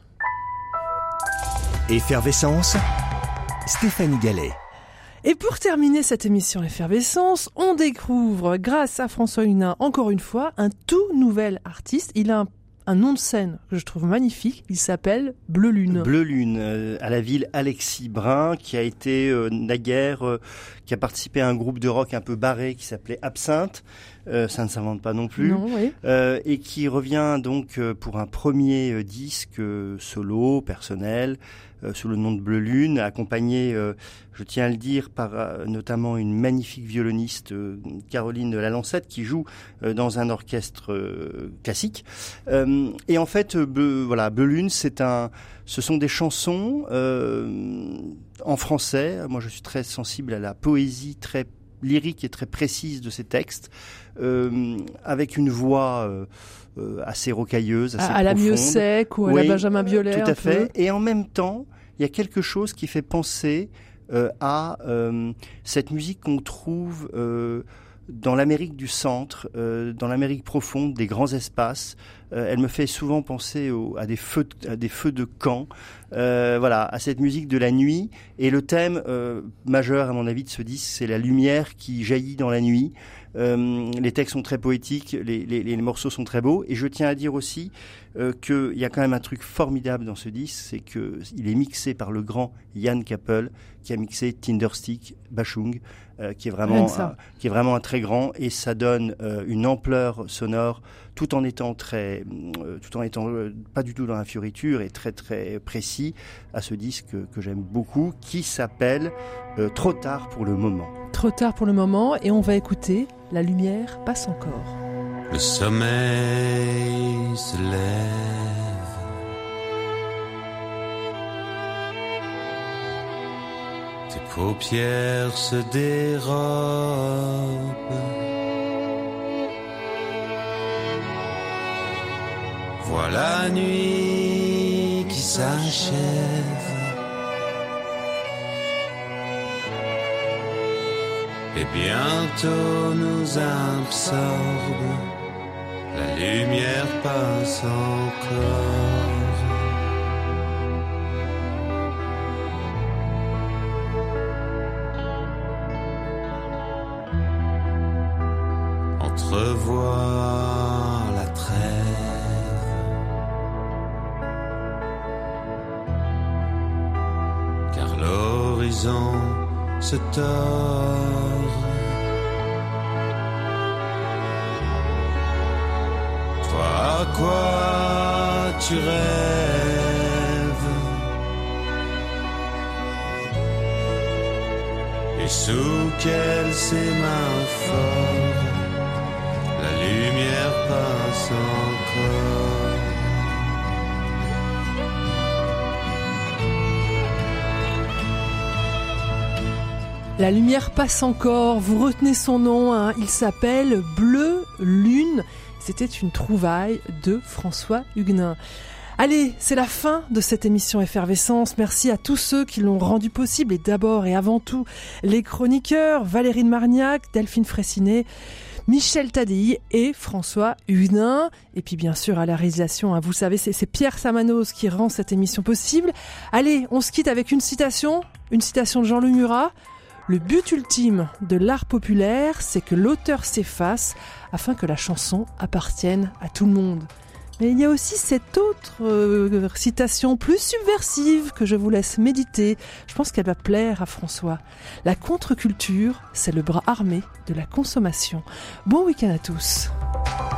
Effervescence, Stéphanie Gallet. Et pour terminer cette émission Effervescence, on découvre, grâce à François Hunin, encore une fois, un tout nouvel artiste. Il a un, un nom de scène que je trouve magnifique. Il s'appelle Bleu Lune. Bleu Lune, euh, à la ville Alexis Brun, qui a été euh, naguère, euh, qui a participé à un groupe de rock un peu barré qui s'appelait Absinthe. Euh, ça ne s'invente pas non plus. Non, oui. euh, et qui revient donc euh, pour un premier euh, disque euh, solo, personnel, euh, sous le nom de Bleu Lune, accompagné, euh, je tiens à le dire, par euh, notamment une magnifique violoniste, euh, Caroline Lalancette, qui joue euh, dans un orchestre euh, classique. Euh, et en fait, euh, Bleu, voilà, Bleu Lune, c'est un, ce sont des chansons euh, en français. Moi, je suis très sensible à la poésie très lyrique et très précise de ces textes, euh, avec une voix euh, euh, assez rocailleuse, assez à, à la profonde. Miossec ou à oui, la Benjamin Biolay. Tout à fait. Et en même temps, il y a quelque chose qui fait penser euh, à euh, cette musique qu'on trouve euh, dans l'Amérique du Centre, euh, dans l'Amérique profonde, des grands espaces. Euh, elle me fait souvent penser au, à des feux, à des feux de camp. Euh, voilà, à cette musique de la nuit. Et le thème euh, majeur, à mon avis, de ce disque, c'est la lumière qui jaillit dans la nuit. Euh, les textes sont très poétiques, les, les, les morceaux sont très beaux. Et je tiens à dire aussi euh, qu'il y a quand même un truc formidable dans ce disque, c'est que il est mixé par le grand Jan Kappel, qui a mixé Tinderstick, Bachung, euh, qui est vraiment, un, qui est vraiment un très grand, et ça donne euh, une ampleur sonore, tout en étant très, euh, tout en étant euh, pas du tout dans la fioriture et très très précis, à ce disque que, que j'aime beaucoup, qui s'appelle euh, Trop tard pour le moment. Trop tard pour le moment, et on va écouter La lumière passe encore. Le sommeil se lève, tes paupières se dérobent, vois la nuit qui s'achève. Et bientôt nous absorbe, la lumière passe encore. Entrevois la trêve, car l'horizon se tord. Toi, à quoi tu rêves? Et sous quel sémaphore la lumière passe encore? La lumière passe encore, vous retenez son nom, hein, il s'appelle Bleu Lune. C'était une trouvaille de François Huguenin. Allez, c'est la fin de cette émission Effervescence. Merci à tous ceux qui l'ont rendu possible et d'abord et avant tout les chroniqueurs Valérie de Marignac, Delphine Fraissinet, Michel Tadei et François Huguenin. Et puis bien sûr à la réalisation, hein, vous savez, c'est, c'est Pierre Samanos qui rend cette émission possible. Allez, on se quitte avec une citation, une citation de Jean-Louis Murat. Le but ultime de l'art populaire, c'est que l'auteur s'efface afin que la chanson appartienne à tout le monde. Mais il y a aussi cette autre euh, citation plus subversive que je vous laisse méditer. Je pense qu'elle va plaire à François. La contre-culture, c'est le bras armé de la consommation. Bon week-end à tous.